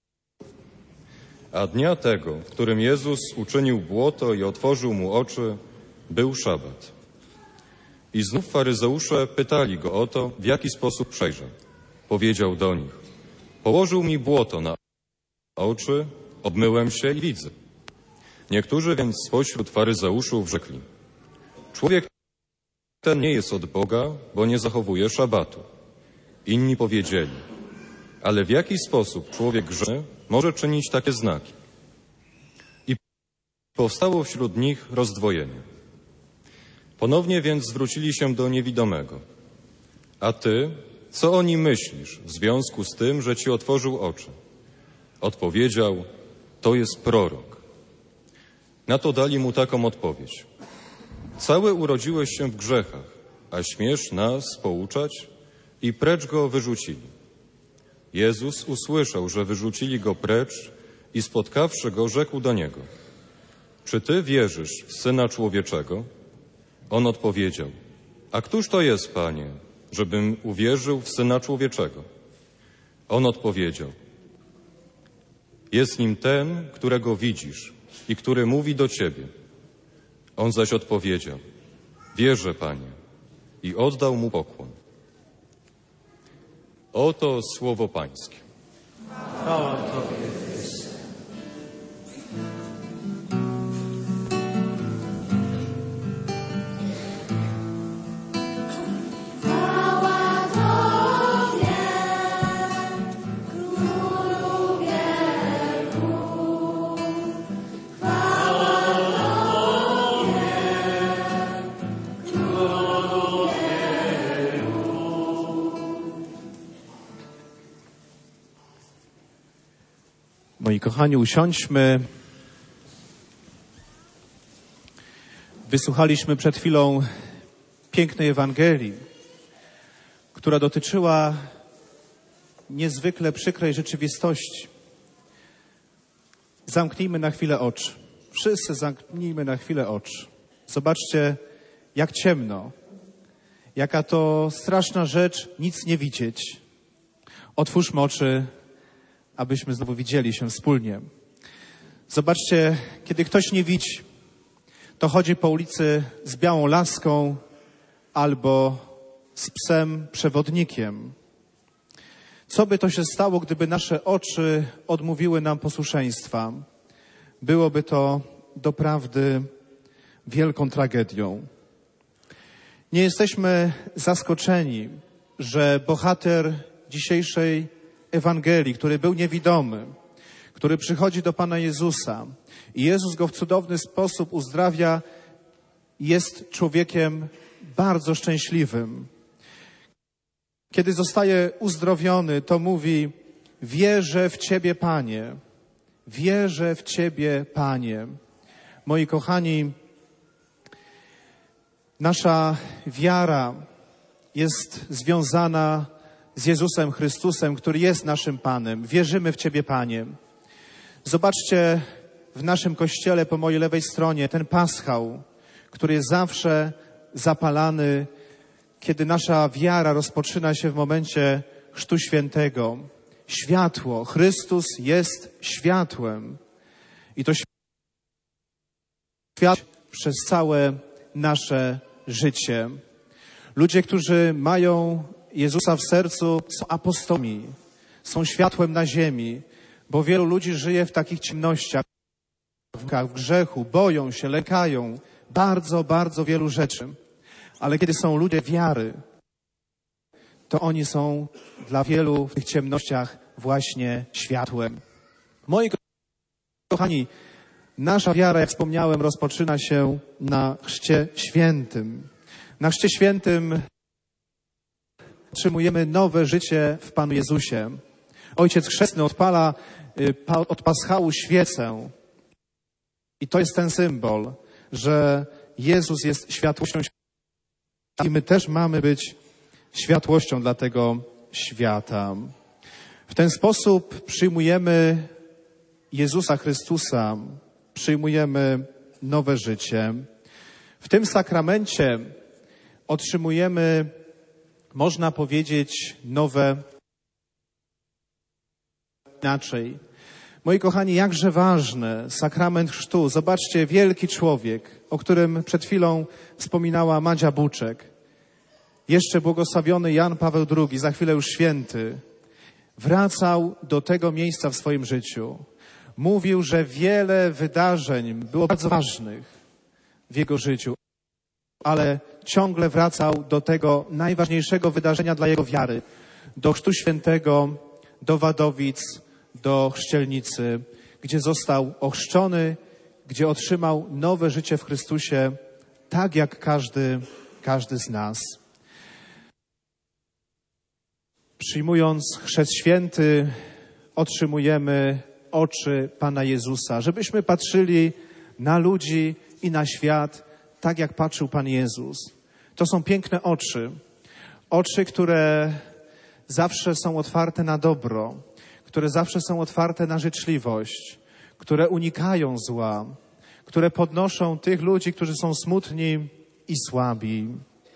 A dnia tego, w którym Jezus uczynił błoto i otworzył mu oczy, był szabat. I znów faryzeusze pytali go o to, w jaki sposób przejrzał. Powiedział do nich: położył mi błoto na oczy, obmyłem się i widzę. Niektórzy więc spośród faryzeuszów rzekli: człowiek ten nie jest od Boga, bo nie zachowuje szabatu. Inni powiedzieli: ale w jaki sposób człowiek grzeszny może czynić takie znaki? I powstało wśród nich rozdwojenie. Ponownie więc zwrócili się do niewidomego: a ty, co o nim myślisz w związku z tym, że ci otworzył oczy? Odpowiedział: to jest prorok. Na to dali mu taką odpowiedź: cały urodziłeś się w grzechach, a śmiesz nas pouczać? I precz go wyrzucili. Jezus usłyszał, że wyrzucili go precz i spotkawszy go, rzekł do niego: czy ty wierzysz w Syna Człowieczego? On odpowiedział: a któż to jest, Panie, żebym uwierzył w Syna Człowieczego? On odpowiedział: jest nim ten, którego widzisz i który mówi do ciebie. On zaś odpowiedział: wierzę, Panie, i oddał mu pokłon. Oto słowo Pańskie. Chwała Tobie, Chryste. Chwała Tobie, Królu wieków. Chwała Tobie, Królu wieków. Moi kochani, usiądźmy. Wysłuchaliśmy przed chwilą pięknej Ewangelii, która dotyczyła niezwykle przykrej rzeczywistości. Zamknijmy na chwilę oczy. Wszyscy zamknijmy na chwilę oczy. Zobaczcie, jak ciemno. Jaka to straszna rzecz, nic nie widzieć. Otwórzmy oczy, abyśmy znowu widzieli się wspólnie. Zobaczcie, kiedy ktoś nie widzi, to chodzi po ulicy z białą laską albo z psem przewodnikiem. Co by to się stało, gdyby nasze oczy odmówiły nam posłuszeństwa? Byłoby to doprawdy wielką tragedią. Nie jesteśmy zaskoczeni, że bohater dzisiejszej Ewangelii, który był niewidomy, który przychodzi do Pana Jezusa i Jezus go w cudowny sposób uzdrawia, jest człowiekiem bardzo szczęśliwym. Kiedy zostaje uzdrowiony, to mówi: wierzę w Ciebie, Panie, wierzę w Ciebie, Panie. Moi kochani, Nasza wiara jest związana z Jezusem Chrystusem, który jest naszym Panem. Wierzymy w Ciebie, Panie. Zobaczcie w naszym kościele po mojej lewej stronie ten paschał, który jest zawsze zapalany, kiedy nasza wiara rozpoczyna się w momencie Chrztu Świętego. Światło. Chrystus jest światłem. I to światło przez całe nasze życie. Ludzie, którzy mają Jezusa w sercu, są apostołami, są światłem na ziemi, bo wielu ludzi żyje w takich ciemnościach, w grzechu, boją się, lękają, bardzo, bardzo wielu rzeczy. Ale kiedy są ludzie wiary, to oni są dla wielu w tych ciemnościach właśnie światłem. Moi kochani, nasza wiara, jak wspomniałem, rozpoczyna się na Chrzcie Świętym. Na Chrzcie Świętym otrzymujemy nowe życie w Panu Jezusie. Ojciec Chrzestny odpala od paschału świecę. I to jest ten symbol, że Jezus jest światłością świata i my też mamy być światłością dla tego świata. W ten sposób przyjmujemy Jezusa Chrystusa, przyjmujemy nowe życie. W tym sakramencie otrzymujemy, można powiedzieć, nowe inaczej. Moi kochani, jakże ważny sakrament chrztu. Zobaczcie, wielki człowiek, o którym przed chwilą wspominała Madzia Buczek. Jeszcze błogosławiony Jan Paweł drugi, za chwilę już święty, wracał do tego miejsca w swoim życiu. Mówił, że wiele wydarzeń było bardzo ważnych w jego życiu, ale ciągle wracał do tego najważniejszego wydarzenia dla jego wiary, do Chrztu Świętego, do Wadowic, do Chrzcielnicy, gdzie został ochrzczony, gdzie otrzymał nowe życie w Chrystusie, tak jak każdy, każdy z nas. Przyjmując Chrzest Święty, otrzymujemy oczy Pana Jezusa, żebyśmy patrzyli na ludzi i na świat tak, jak patrzył Pan Jezus. To są piękne oczy. Oczy, które zawsze są otwarte na dobro, które zawsze są otwarte na życzliwość, które unikają zła, które podnoszą tych ludzi, którzy są smutni i słabi.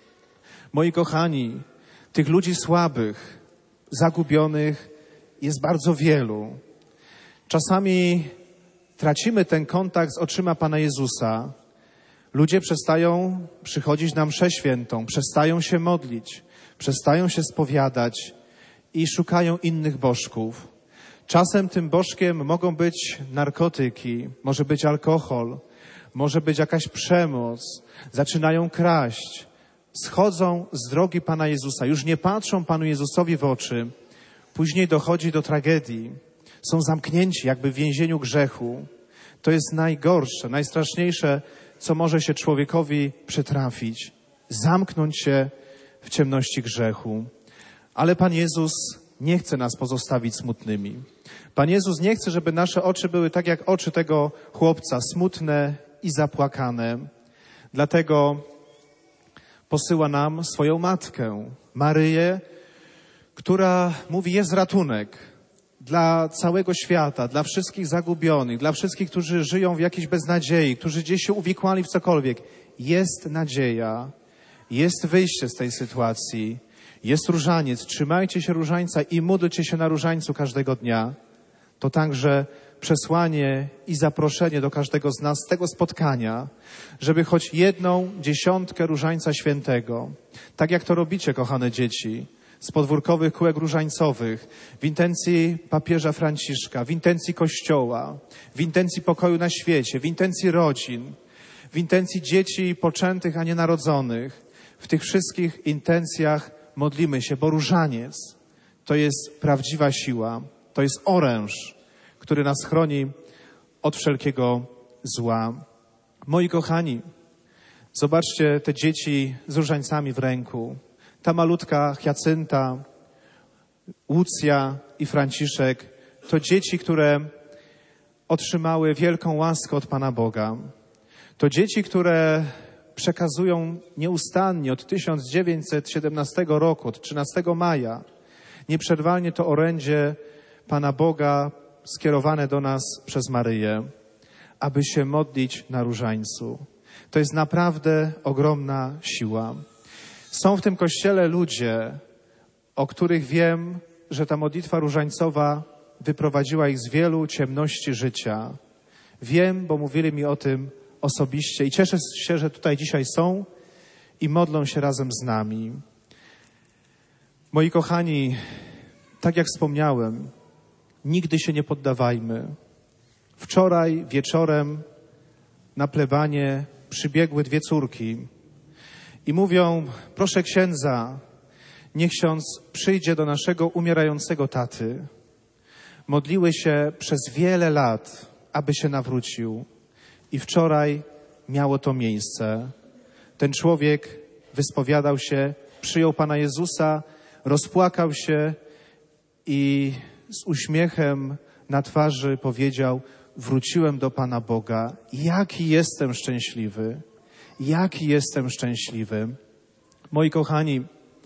Moi kochani, tych ludzi słabych, zagubionych jest bardzo wielu. Czasami tracimy ten kontakt z oczyma Pana Jezusa. Ludzie przestają przychodzić na mszę świętą, przestają się modlić, przestają się spowiadać i szukają innych bożków. Czasem tym bożkiem mogą być narkotyki, może być alkohol, może być jakaś przemoc. Zaczynają kraść, schodzą z drogi Pana Jezusa, już nie patrzą Panu Jezusowi w oczy. Później dochodzi do tragedii. Są zamknięci jakby w więzieniu grzechu. To jest najgorsze, najstraszniejsze, co może się człowiekowi przytrafić. Zamknąć się w ciemności grzechu. Ale Pan Jezus nie chce nas pozostawić smutnymi. Pan Jezus nie chce, żeby nasze oczy były tak jak oczy tego chłopca, smutne i zapłakane. Dlatego posyła nam swoją matkę, Maryję, która mówi, jest ratunek dla całego świata, dla wszystkich zagubionych, dla wszystkich, którzy żyją w jakiejś beznadziei, którzy gdzieś się uwikłali w cokolwiek. Jest nadzieja, jest wyjście z tej sytuacji, jest różaniec. Trzymajcie się różańca i módlcie się na różańcu każdego dnia. To także przesłanie i zaproszenie do każdego z nas tego spotkania, żeby choć jedną dziesiątkę różańca świętego, tak jak to robicie, kochane dzieci, z podwórkowych kółek różańcowych, w intencji papieża Franciszka, w intencji Kościoła, w intencji pokoju na świecie, w intencji rodzin, w intencji dzieci poczętych, a nie narodzonych. W tych wszystkich intencjach modlimy się, bo różaniec to jest prawdziwa siła, to jest oręż, który nas chroni od wszelkiego zła. Moi kochani, zobaczcie te dzieci z różańcami w ręku. Ta malutka Hiacynta, Łucja i Franciszek to dzieci, które otrzymały wielką łaskę od Pana Boga. To dzieci, które przekazują nieustannie od tysiąc dziewięćset siedemnastego roku, od trzynastego maja, nieprzerwalnie to orędzie Pana Boga skierowane do nas przez Maryję, aby się modlić na różańcu. To jest naprawdę ogromna siła. Są w tym kościele ludzie, o których wiem, że ta modlitwa różańcowa wyprowadziła ich z wielu ciemności życia. Wiem, bo mówili mi o tym osobiście i cieszę się, że tutaj dzisiaj są i modlą się razem z nami. Moi kochani, tak jak wspomniałem, nigdy się nie poddawajmy. Wczoraj wieczorem na plebanie przybiegły dwie córki i mówią: proszę księdza, niech ksiądz przyjdzie do naszego umierającego taty. Modliły się przez wiele lat, aby się nawrócił. I wczoraj miało to miejsce. Ten człowiek wyspowiadał się, przyjął Pana Jezusa, rozpłakał się i z uśmiechem na twarzy powiedział: wróciłem do Pana Boga. Jaki jestem szczęśliwy. Jaki jestem szczęśliwy. Moi kochani,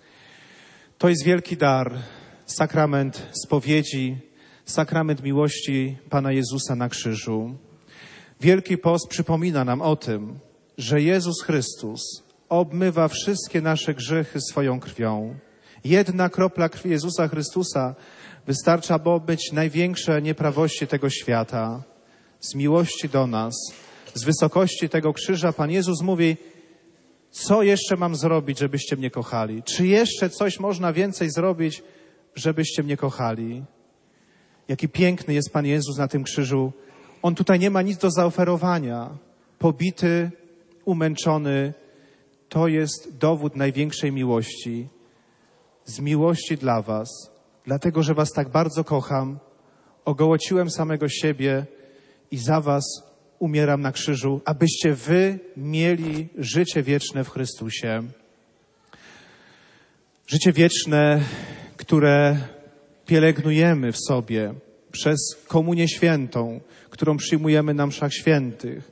to jest wielki dar, sakrament spowiedzi, sakrament miłości Pana Jezusa na krzyżu. Wielki Post przypomina nam o tym, że Jezus Chrystus obmywa wszystkie nasze grzechy swoją krwią. Jedna kropla krwi Jezusa Chrystusa wystarcza, by obmyć największe nieprawości tego świata. Z miłości do nas, z wysokości tego krzyża Pan Jezus mówi: co jeszcze mam zrobić, żebyście mnie kochali? Czy jeszcze coś można więcej zrobić, żebyście mnie kochali? Jaki piękny jest Pan Jezus na tym krzyżu. On tutaj nie ma nic do zaoferowania. Pobity, umęczony, to jest dowód największej miłości. Z miłości dla was, dlatego że was tak bardzo kocham, ogołociłem samego siebie i za was umieram na krzyżu, abyście wy mieli życie wieczne w Chrystusie. Życie wieczne, które pielęgnujemy w sobie przez komunię świętą, którą przyjmujemy na mszach świętych,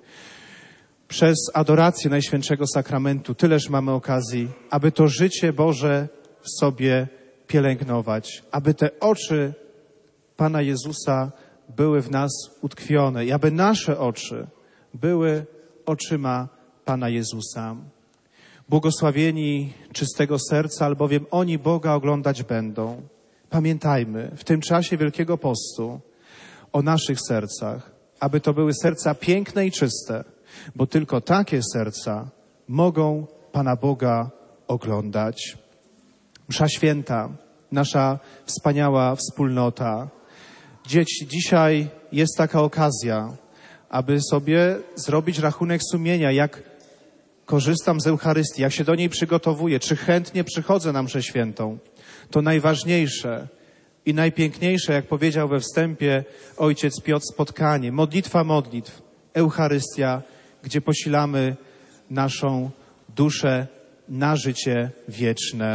przez adorację Najświętszego Sakramentu. Tyleż mamy okazji, aby to życie Boże w sobie pielęgnować, aby te oczy Pana Jezusa były w nas utkwione i aby nasze oczy były oczyma Pana Jezusa. Błogosławieni czystego serca, albowiem oni Boga oglądać będą. Pamiętajmy w tym czasie Wielkiego Postu o naszych sercach, aby to były serca piękne i czyste, bo tylko takie serca mogą Pana Boga oglądać. Msza Święta, nasza wspaniała wspólnota. Dzieci, dzisiaj jest taka okazja, aby sobie zrobić rachunek sumienia, jak korzystam z Eucharystii, jak się do niej przygotowuję, czy chętnie przychodzę na mszę świętą. To najważniejsze i najpiękniejsze, jak powiedział we wstępie ojciec Piotr, spotkanie, modlitwa modlitw, Eucharystia, gdzie posilamy naszą duszę na życie wieczne.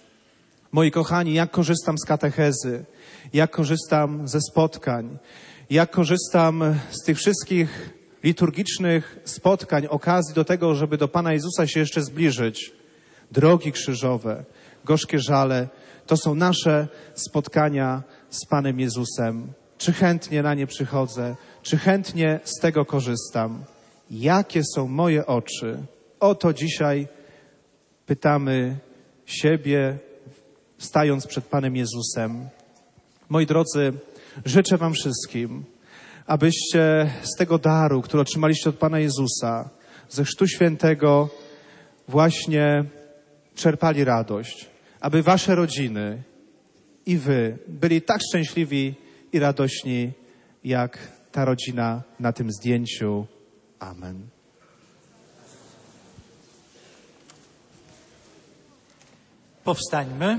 Moi kochani, jak korzystam z katechezy, jak korzystam ze spotkań, jak korzystam z tych wszystkich liturgicznych spotkań, okazji do tego, żeby do Pana Jezusa się jeszcze zbliżyć. Drogi krzyżowe, gorzkie żale, to są nasze spotkania z Panem Jezusem. Czy chętnie na nie przychodzę, czy chętnie z tego korzystam? Jakie są moje oczy? O to dzisiaj pytamy siebie, stając przed Panem Jezusem. Moi drodzy, życzę wam wszystkim, abyście z tego daru, który otrzymaliście od Pana Jezusa, ze Chrztu Świętego, właśnie czerpali radość. Aby wasze rodziny i wy byli tak szczęśliwi i radośni, jak ta rodzina na tym zdjęciu. Amen. Powstańmy.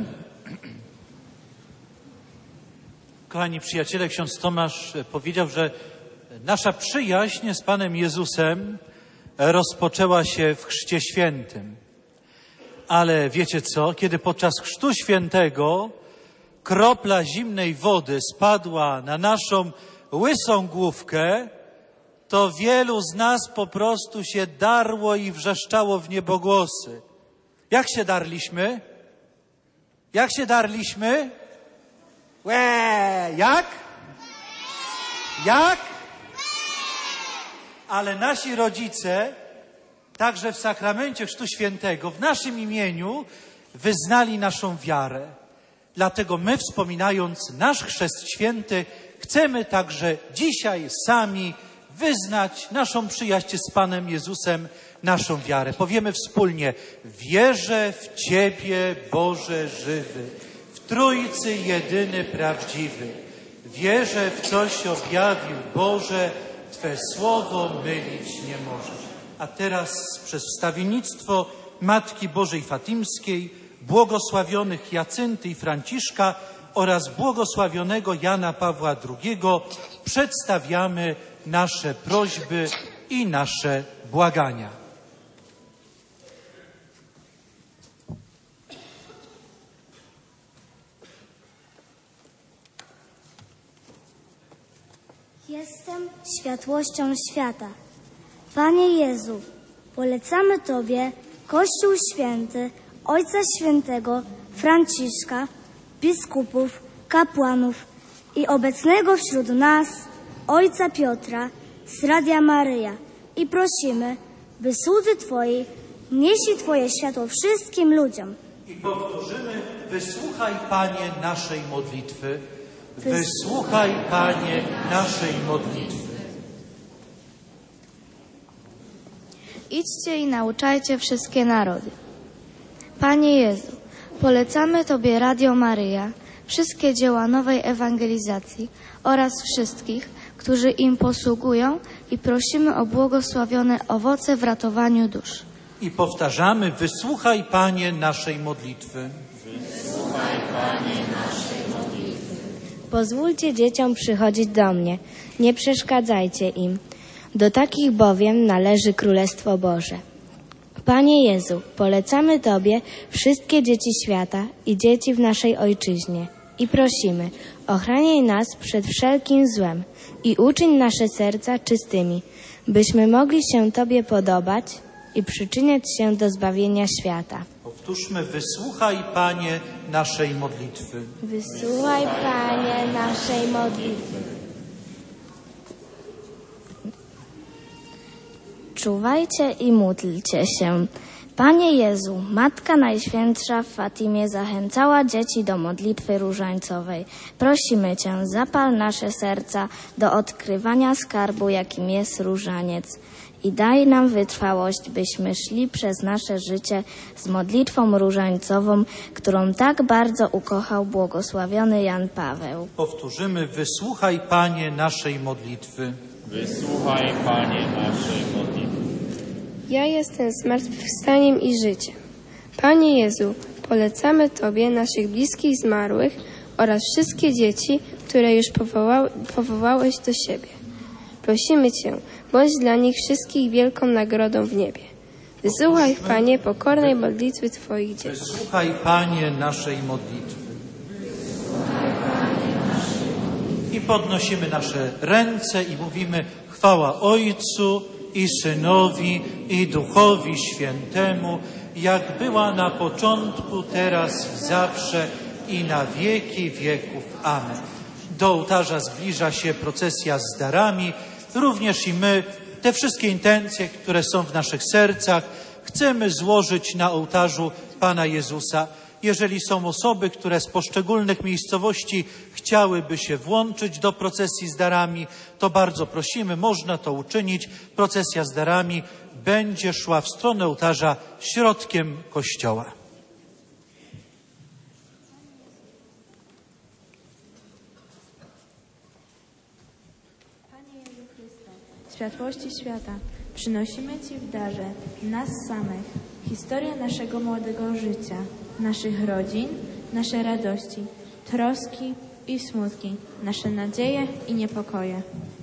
Kochani przyjaciele, ksiądz Tomasz powiedział, że nasza przyjaźń z Panem Jezusem rozpoczęła się w Chrzcie Świętym. Ale wiecie co? Kiedy podczas Chrztu Świętego kropla zimnej wody spadła na naszą łysą główkę, to wielu z nas po prostu się darło i wrzeszczało w niebogłosy. Jak się darliśmy? Jak się darliśmy? Łe, jak? Jak? Ale nasi rodzice, także w sakramencie Chrztu Świętego, w naszym imieniu wyznali naszą wiarę. Dlatego my, wspominając nasz Chrzest Święty, chcemy także dzisiaj sami wyznać naszą przyjaźń z Panem Jezusem, naszą wiarę. Powiemy wspólnie: wierzę w Ciebie, Boże żywy, w Trójcy jedyny prawdziwy. Wierzę w coś objawił, Boże, Twe słowo mylić nie może. A teraz przez wstawiennictwo Matki Bożej Fatimskiej, błogosławionych Jacynty i Franciszka oraz błogosławionego Jana Pawła drugiego przedstawiamy nasze prośby i nasze błagania. Jestem światłością świata. Panie Jezu, polecamy Tobie Kościół Święty, Ojca Świętego Franciszka, biskupów, kapłanów i obecnego wśród nas Ojca Piotra z Radia Maryja i prosimy, by słudzy Twoi nieśli Twoje światło wszystkim ludziom. I powtórzymy: wysłuchaj, Panie, naszej modlitwy. Wysłuchaj, Panie, naszej modlitwy. Idźcie i nauczajcie wszystkie narody. Panie Jezu, polecamy Tobie Radio Maryja, wszystkie dzieła nowej ewangelizacji oraz wszystkich, którzy im posługują i prosimy o błogosławione owoce w ratowaniu dusz. I powtarzamy: wysłuchaj, Panie, naszej modlitwy. Wysłuchaj, Panie, naszej modlitwy. Pozwólcie dzieciom przychodzić do mnie, nie przeszkadzajcie im. Do takich bowiem należy Królestwo Boże. Panie Jezu, polecamy Tobie wszystkie dzieci świata i dzieci w naszej Ojczyźnie i prosimy, ochraniaj nas przed wszelkim złem i uczyń nasze serca czystymi, byśmy mogli się Tobie podobać i przyczyniać się do zbawienia świata. Powtórzmy: wysłuchaj, Panie, naszej modlitwy. Wysłuchaj, Panie, naszej modlitwy. Czuwajcie i módlcie się. Panie Jezu, Matka Najświętsza w Fatimie zachęcała dzieci do modlitwy różańcowej. Prosimy Cię, zapal nasze serca do odkrywania skarbu, jakim jest różaniec. I daj nam wytrwałość, byśmy szli przez nasze życie z modlitwą różańcową, którą tak bardzo ukochał błogosławiony Jan Paweł. Powtórzymy: wysłuchaj, Panie, naszej modlitwy. Wysłuchaj, Panie, naszej modlitwy. Ja jestem zmartwychwstaniem i życiem. Panie Jezu, polecamy Tobie naszych bliskich zmarłych oraz wszystkie dzieci, które już powoła, powołałeś do siebie. Prosimy Cię, bądź dla nich wszystkich wielką nagrodą w niebie. Wysłuchaj, Panie, pokornej modlitwy Twoich dzieci. Wysłuchaj, Panie, naszej modlitwy. I podnosimy nasze ręce i mówimy: chwała Ojcu i Synowi i Duchowi Świętemu, jak była na początku, teraz, zawsze i na wieki wieków. Amen. Do ołtarza zbliża się procesja z darami. Również i my te wszystkie intencje, które są w naszych sercach, chcemy złożyć na ołtarzu Pana Jezusa. Jeżeli są osoby, które z poszczególnych miejscowości chciałyby się włączyć do procesji z darami, to bardzo prosimy, można to uczynić. Procesja z darami będzie szła w stronę ołtarza środkiem kościoła. Panie Jezu Chryste, światłości świata, przynosimy Ci w darze nas samych, historię naszego młodego życia, naszych rodzin, nasze radości, troski i smutki, nasze nadzieje i niepokoje.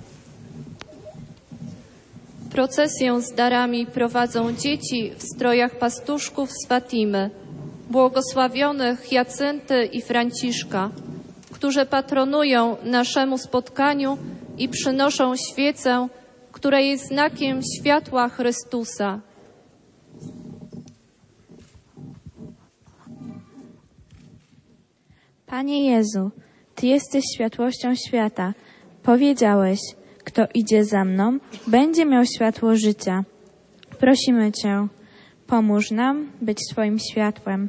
Procesję z darami prowadzą dzieci w strojach pastuszków z Fatimy, błogosławionych Jacynty i Franciszka, którzy patronują naszemu spotkaniu i przynoszą świecę, która które jest znakiem światła Chrystusa. Panie Jezu, Ty jesteś światłością świata. Powiedziałeś, kto idzie za mną, będzie miał światło życia. Prosimy Cię, pomóż nam być Twoim światłem.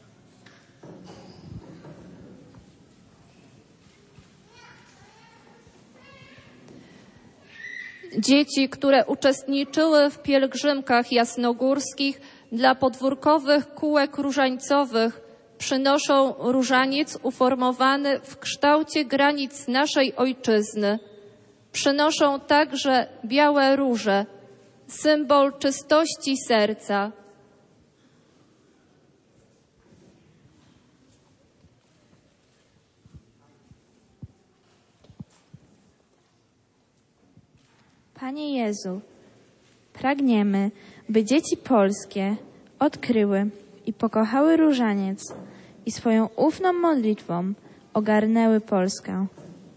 Dzieci, które uczestniczyły w pielgrzymkach jasnogórskich dla podwórkowych kółek różańcowych, przynoszą różaniec uformowany w kształcie granic naszej ojczyzny. Przynoszą także białe róże, symbol czystości serca. Panie Jezu, pragniemy, by dzieci polskie odkryły i pokochały różaniec i swoją ufną modlitwą ogarnęły Polskę.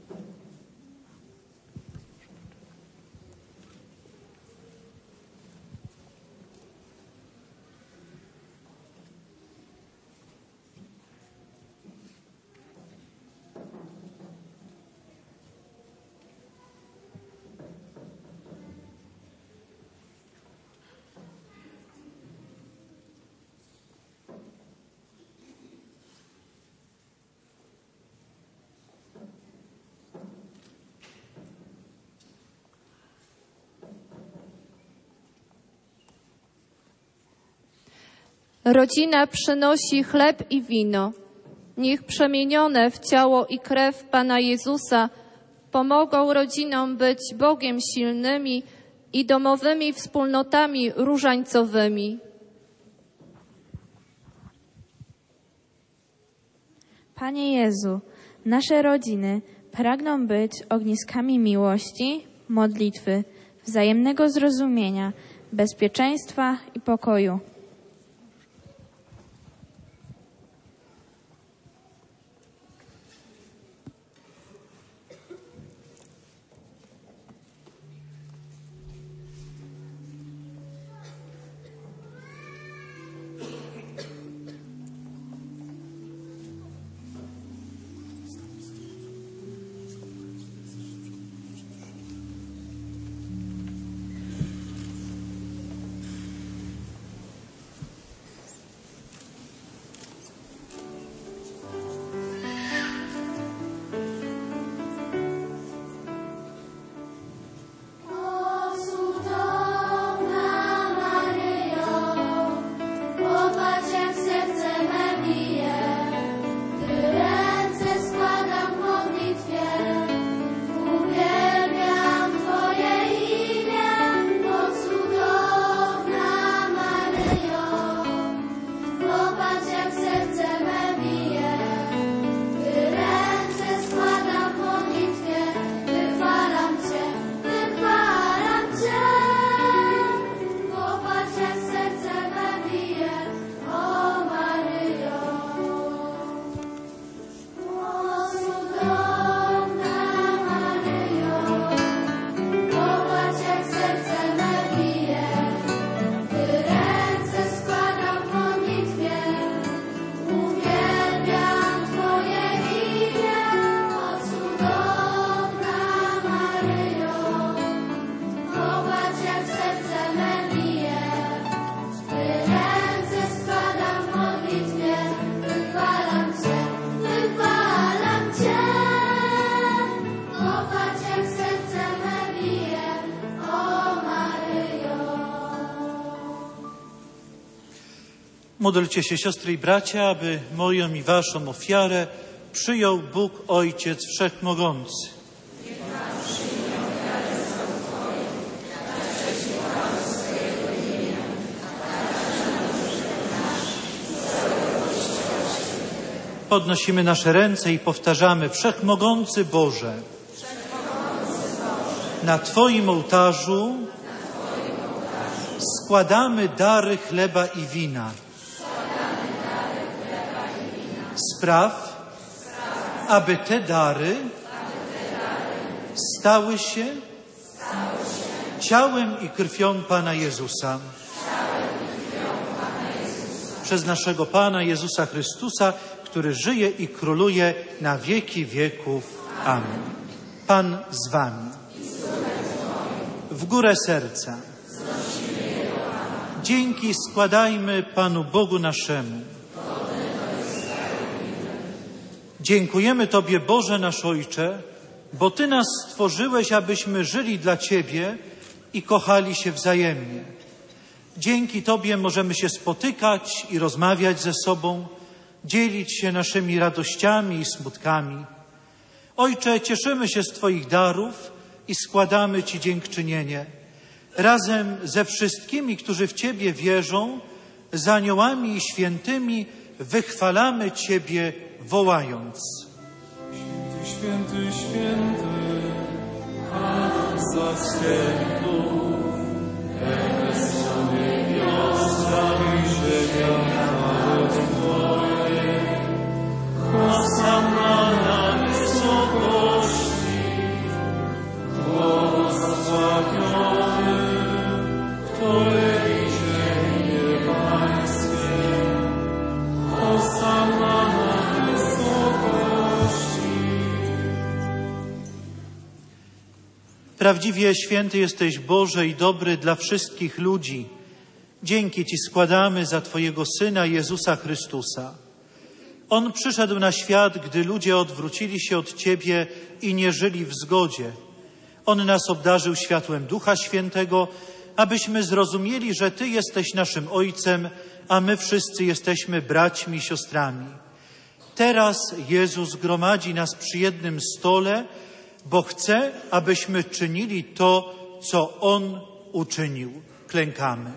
Rodzina przynosi chleb i wino. Niech przemienione w ciało i krew Pana Jezusa pomogą rodzinom być Bogiem silnymi i domowymi wspólnotami różańcowymi. Panie Jezu, nasze rodziny pragną być ogniskami miłości, modlitwy, wzajemnego zrozumienia, bezpieczeństwa i pokoju. Módlcie się, siostry i bracia, aby moją i waszą ofiarę przyjął Bóg Ojciec Wszechmogący. Podnosimy nasze ręce i powtarzamy: Wszechmogący Boże, na Twoim ołtarzu składamy dary chleba i wina. Spraw, aby te dary stały się ciałem i krwią Pana Jezusa. Przez naszego Pana Jezusa Chrystusa, który żyje i króluje na wieki wieków. Amen. Pan z wami. W górę serca. Dzięki składajmy Panu Bogu naszemu. Dziękujemy Tobie, Boże nasz Ojcze, bo Ty nas stworzyłeś, abyśmy żyli dla Ciebie i kochali się wzajemnie. Dzięki Tobie możemy się spotykać i rozmawiać ze sobą, dzielić się naszymi radościami i smutkami. Ojcze, cieszymy się z Twoich darów i składamy Ci dziękczynienie. Razem ze wszystkimi, którzy w Ciebie wierzą, z aniołami i świętymi wychwalamy Ciebie, wołając. Święty, święty, święty, Pan zastępów, Enes niebiosa i ziemia nawet Twoje. Hosanna na wysokości, błogosławiony, który idzie w imię Pańskie. Hosanna na wysokości. Prawdziwie święty jesteś, Boże, i dobry dla wszystkich ludzi. Dzięki Ci składamy za Twojego Syna Jezusa Chrystusa. On przyszedł na świat, gdy ludzie odwrócili się od Ciebie i nie żyli w zgodzie. On nas obdarzył światłem Ducha Świętego, abyśmy zrozumieli, że Ty jesteś naszym Ojcem, a my wszyscy jesteśmy braćmi i siostrami. Teraz Jezus gromadzi nas przy jednym stole, bo chce, abyśmy czynili to, co On uczynił. Klękamy.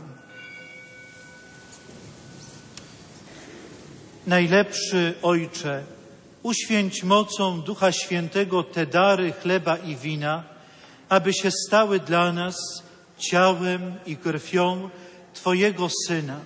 Najlepszy Ojcze, uświęć mocą Ducha Świętego te dary chleba i wina, aby się stały dla nas ciałem i krwią Twojego Syna.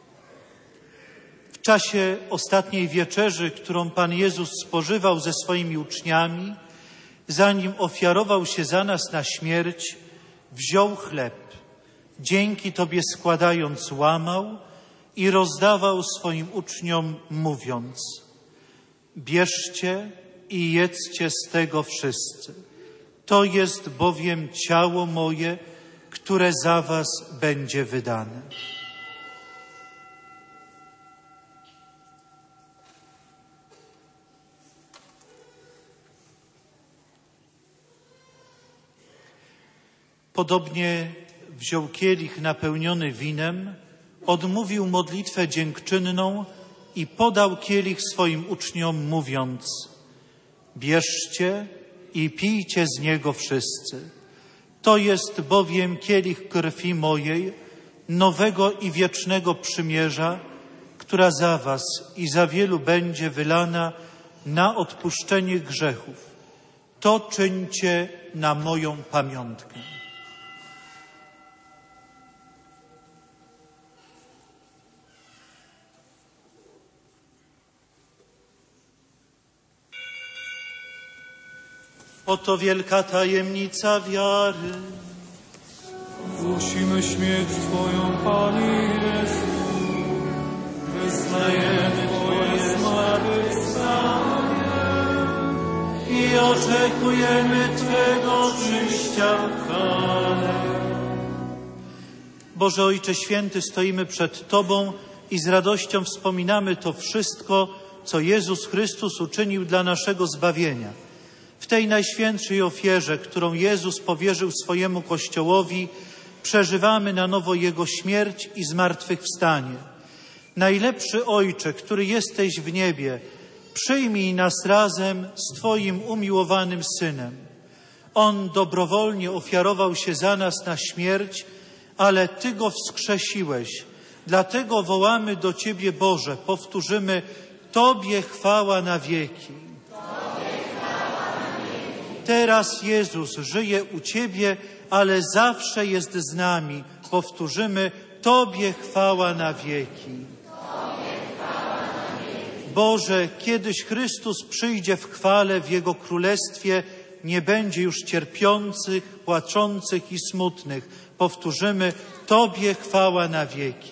W czasie ostatniej wieczerzy, którą Pan Jezus spożywał ze swoimi uczniami, zanim ofiarował się za nas na śmierć, wziął chleb, dzięki Tobie składając łamał i rozdawał swoim uczniom, mówiąc: bierzcie i jedzcie z tego wszyscy. To jest bowiem ciało moje, które za was będzie wydane. Podobnie wziął kielich napełniony winem, odmówił modlitwę dziękczynną i podał kielich swoim uczniom, mówiąc: bierzcie i pijcie z niego wszyscy. To jest bowiem kielich krwi mojej, nowego i wiecznego przymierza, która za was i za wielu będzie wylana na odpuszczenie grzechów. To czyńcie na moją pamiątkę. Oto wielka tajemnica wiary. Głosimy śmierć Twoją, Panie Jezu. Wyznajemy Twoje zmartwychwstanie i oczekujemy Twego przyjścia w chwale. Boże Ojcze Święty, stoimy przed Tobą i z radością wspominamy to wszystko, co Jezus Chrystus uczynił dla naszego zbawienia. W tej najświętszej ofierze, którą Jezus powierzył swojemu Kościołowi, przeżywamy na nowo Jego śmierć i zmartwychwstanie. Najlepszy Ojcze, który jesteś w niebie, przyjmij nas razem z Twoim umiłowanym Synem. On dobrowolnie ofiarował się za nas na śmierć, ale Ty Go wskrzesiłeś. Dlatego wołamy do Ciebie, Boże, powtórzymy: Tobie chwała na wieki. Teraz Jezus żyje u Ciebie, ale zawsze jest z nami. Powtórzymy: Tobie chwała na wieki. Boże, kiedyś Chrystus przyjdzie w chwale, w Jego królestwie nie będzie już cierpiących, płaczących i smutnych. Powtórzymy: Tobie chwała na wieki.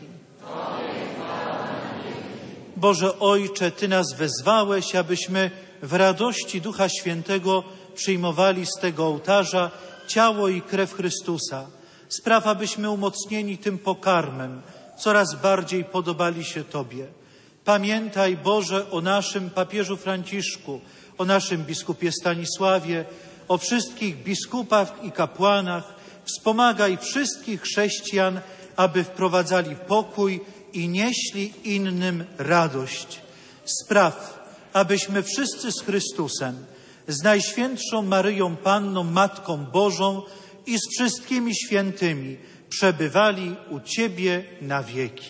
Boże Ojcze, Ty nas wezwałeś, abyśmy w radości Ducha Świętego przyjmowali z tego ołtarza ciało i krew Chrystusa. Spraw, abyśmy umocnieni tym pokarmem coraz bardziej podobali się Tobie. Pamiętaj, Boże, o naszym papieżu Franciszku, o naszym biskupie Stanisławie, o wszystkich biskupach i kapłanach. Wspomagaj wszystkich chrześcijan, aby wprowadzali pokój i nieśli innym radość. Spraw, abyśmy wszyscy z Chrystusem, z Najświętszą Maryją Panną, Matką Bożą i z wszystkimi świętymi przebywali u Ciebie na wieki.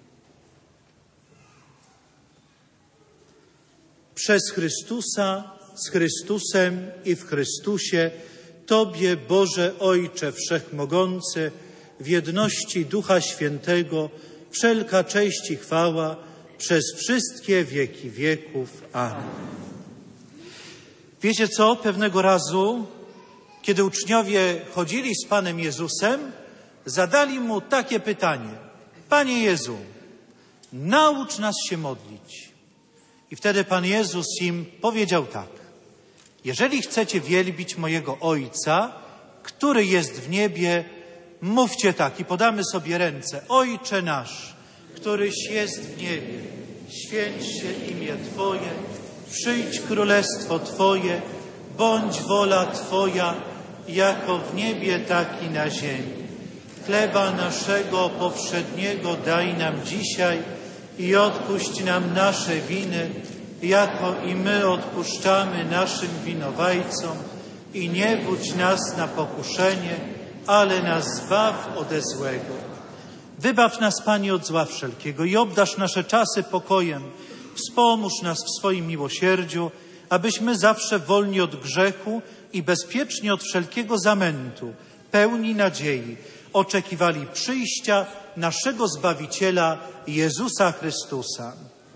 Przez Chrystusa, z Chrystusem i w Chrystusie, Tobie, Boże Ojcze Wszechmogący, w jedności Ducha Świętego, wszelka cześć i chwała przez wszystkie wieki wieków. Amen. Wiecie co? Pewnego razu, kiedy uczniowie chodzili z Panem Jezusem, zadali Mu takie pytanie: Panie Jezu, naucz nas się modlić. I wtedy Pan Jezus im powiedział tak: jeżeli chcecie wielbić mojego Ojca, który jest w niebie, mówcie tak i podamy sobie ręce. Ojcze nasz, któryś jest w niebie, święć się imię Twoje, przyjdź królestwo Twoje, bądź wola Twoja, jako w niebie, tak i na ziemi. Chleba naszego powszedniego daj nam dzisiaj i odpuść nam nasze winy, jako i my odpuszczamy naszym winowajcom, i nie budź nas na pokuszenie, ale nas zbaw ode złego. Wybaw nas, Panie, od zła wszelkiego i obdarz nasze czasy pokojem. Wspomóż nas w swoim miłosierdziu, abyśmy zawsze wolni od grzechu i bezpieczni od wszelkiego zamętu, pełni nadziei, oczekiwali przyjścia naszego Zbawiciela Jezusa Chrystusa.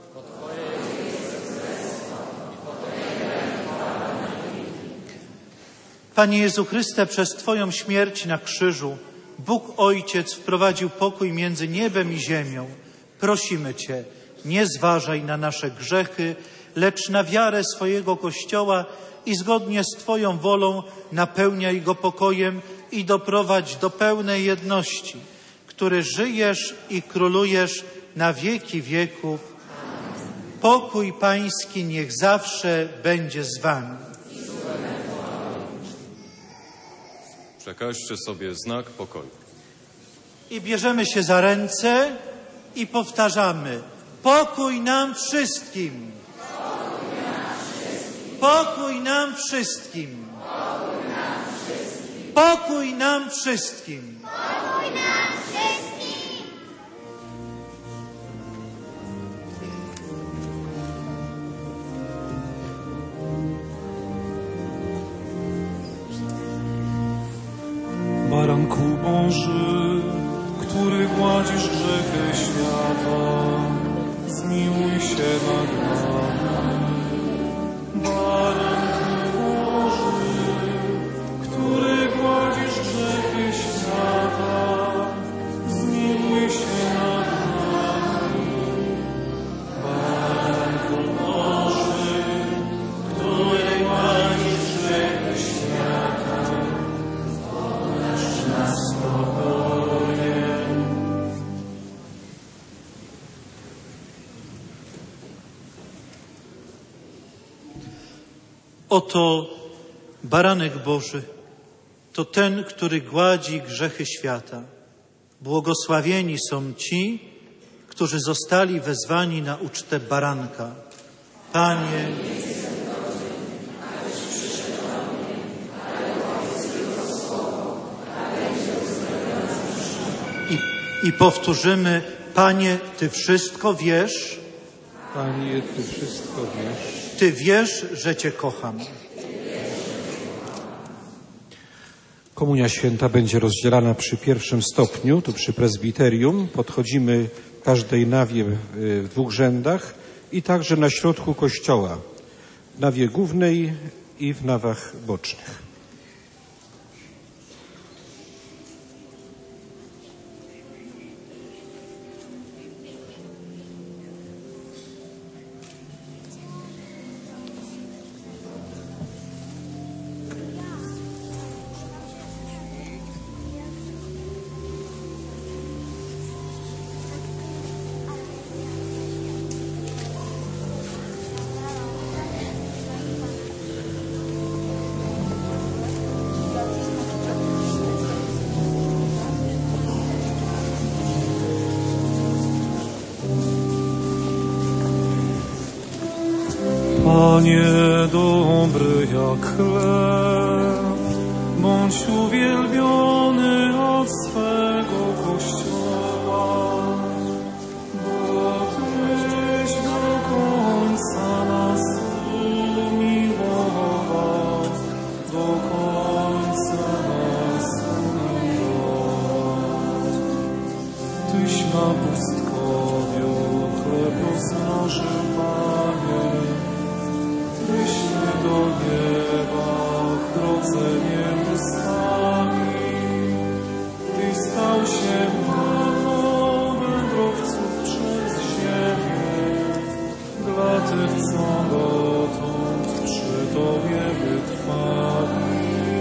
Panie Jezu Chryste, przez Twoją śmierć na krzyżu Bóg Ojciec wprowadził pokój między niebem i ziemią. Prosimy Cię, nie zważaj na nasze grzechy, lecz na wiarę swojego Kościoła i zgodnie z Twoją wolą napełniaj go pokojem i doprowadź do pełnej jedności, który żyjesz i królujesz na wieki wieków. Pokój Pański niech zawsze będzie z Wami. Przekażcie sobie znak pokoju. I bierzemy się za ręce i powtarzamy: pokój nam wszystkim! Pokój nam wszystkim! Pokój nam wszystkim! Baranku Boży, który gładzisz grzechy świata, zmiłuj się nad nami. Baranku Boży, który gładzisz grzechy świata, zmiłuj się nad nami. Baranku Boży, który gładzisz grzechy świata, na spokoje. Oto baranek Boży, to ten, który gładzi grzechy świata. Błogosławieni są ci, którzy zostali wezwani na ucztę baranka. Panie, I, I powtórzymy: Panie, Ty wszystko wiesz. Panie, Ty wszystko wiesz. Ty wiesz, że Cię kocham. Komunia Święta będzie rozdzielana przy pierwszym stopniu, tu przy prezbiterium. Podchodzimy w każdej nawie w dwóch rzędach i także na środku kościoła, w nawie głównej i w nawach bocznych. Panie dobry jak chleb, bądź uwielbiony od swego Kościoła, bo Tyś do końca nas umiłował, do końca nas umiłował. Tyś na pustkowiu chleb rozmnożył, Panie, Tyś mnie do nieba w drodze niebieskami. Tyś stał się mną wędrowców przez ziemię, dla tych, co dotąd przy Tobie wytrwali.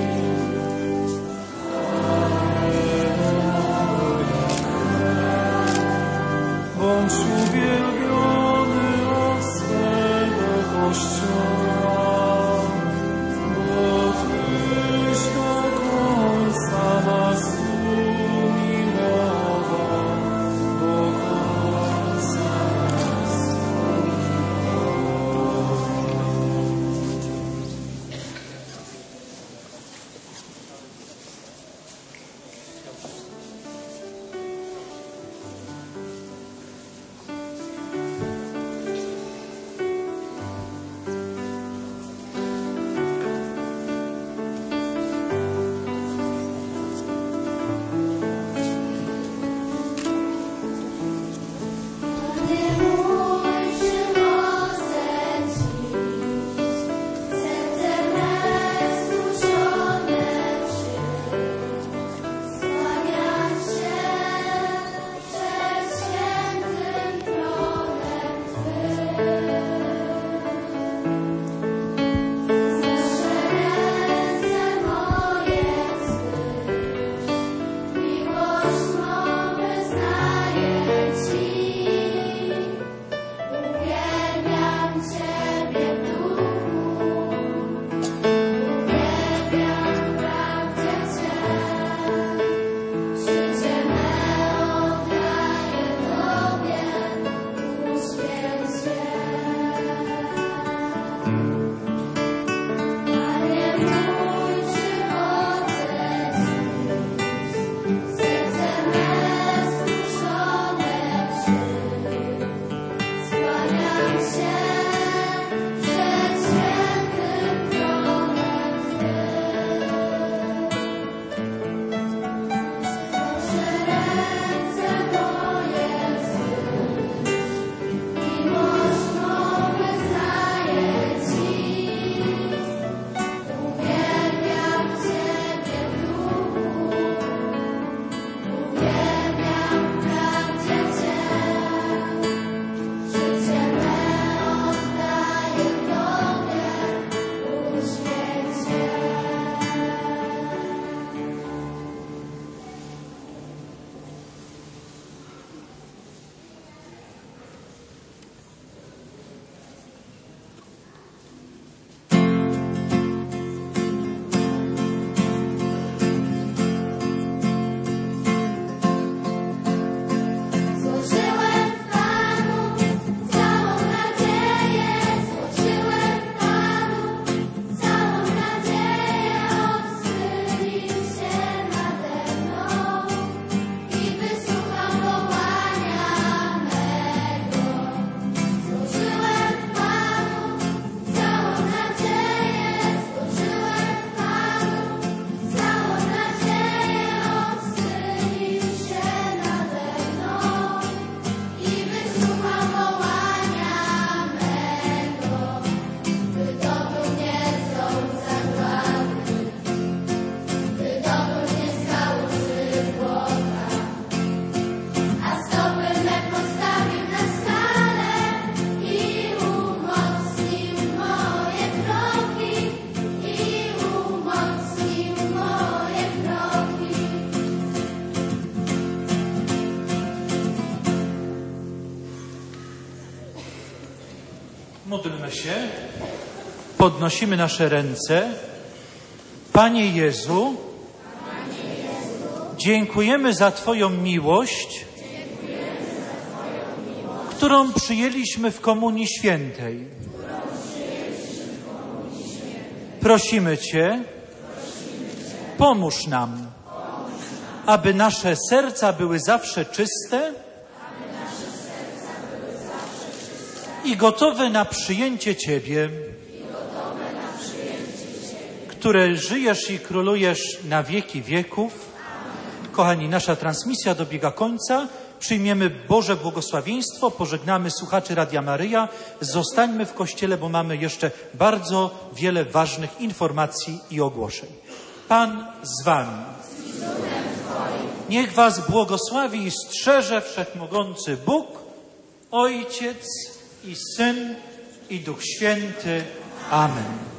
Bądź uwielbiony od swego Kościoła, bo Tyś do końca nas umiłował, do końca nas Módlmy się, podnosimy nasze ręce. Panie Jezu, dziękujemy za Twoją miłość, którą przyjęliśmy w Komunii Świętej. Prosimy Cię, pomóż nam, aby nasze serca były zawsze czyste i gotowe na przyjęcie Ciebie, które żyjesz i królujesz na wieki wieków. Kochani, nasza transmisja dobiega końca. Przyjmiemy Boże błogosławieństwo, pożegnamy słuchaczy Radia Maryja. Zostańmy w Kościele, bo mamy jeszcze bardzo wiele ważnych informacji i ogłoszeń. Pan z Wami. Niech Was błogosławi i strzeże Wszechmogący Bóg, Ojciec i Syn i Duch Święty. Amen.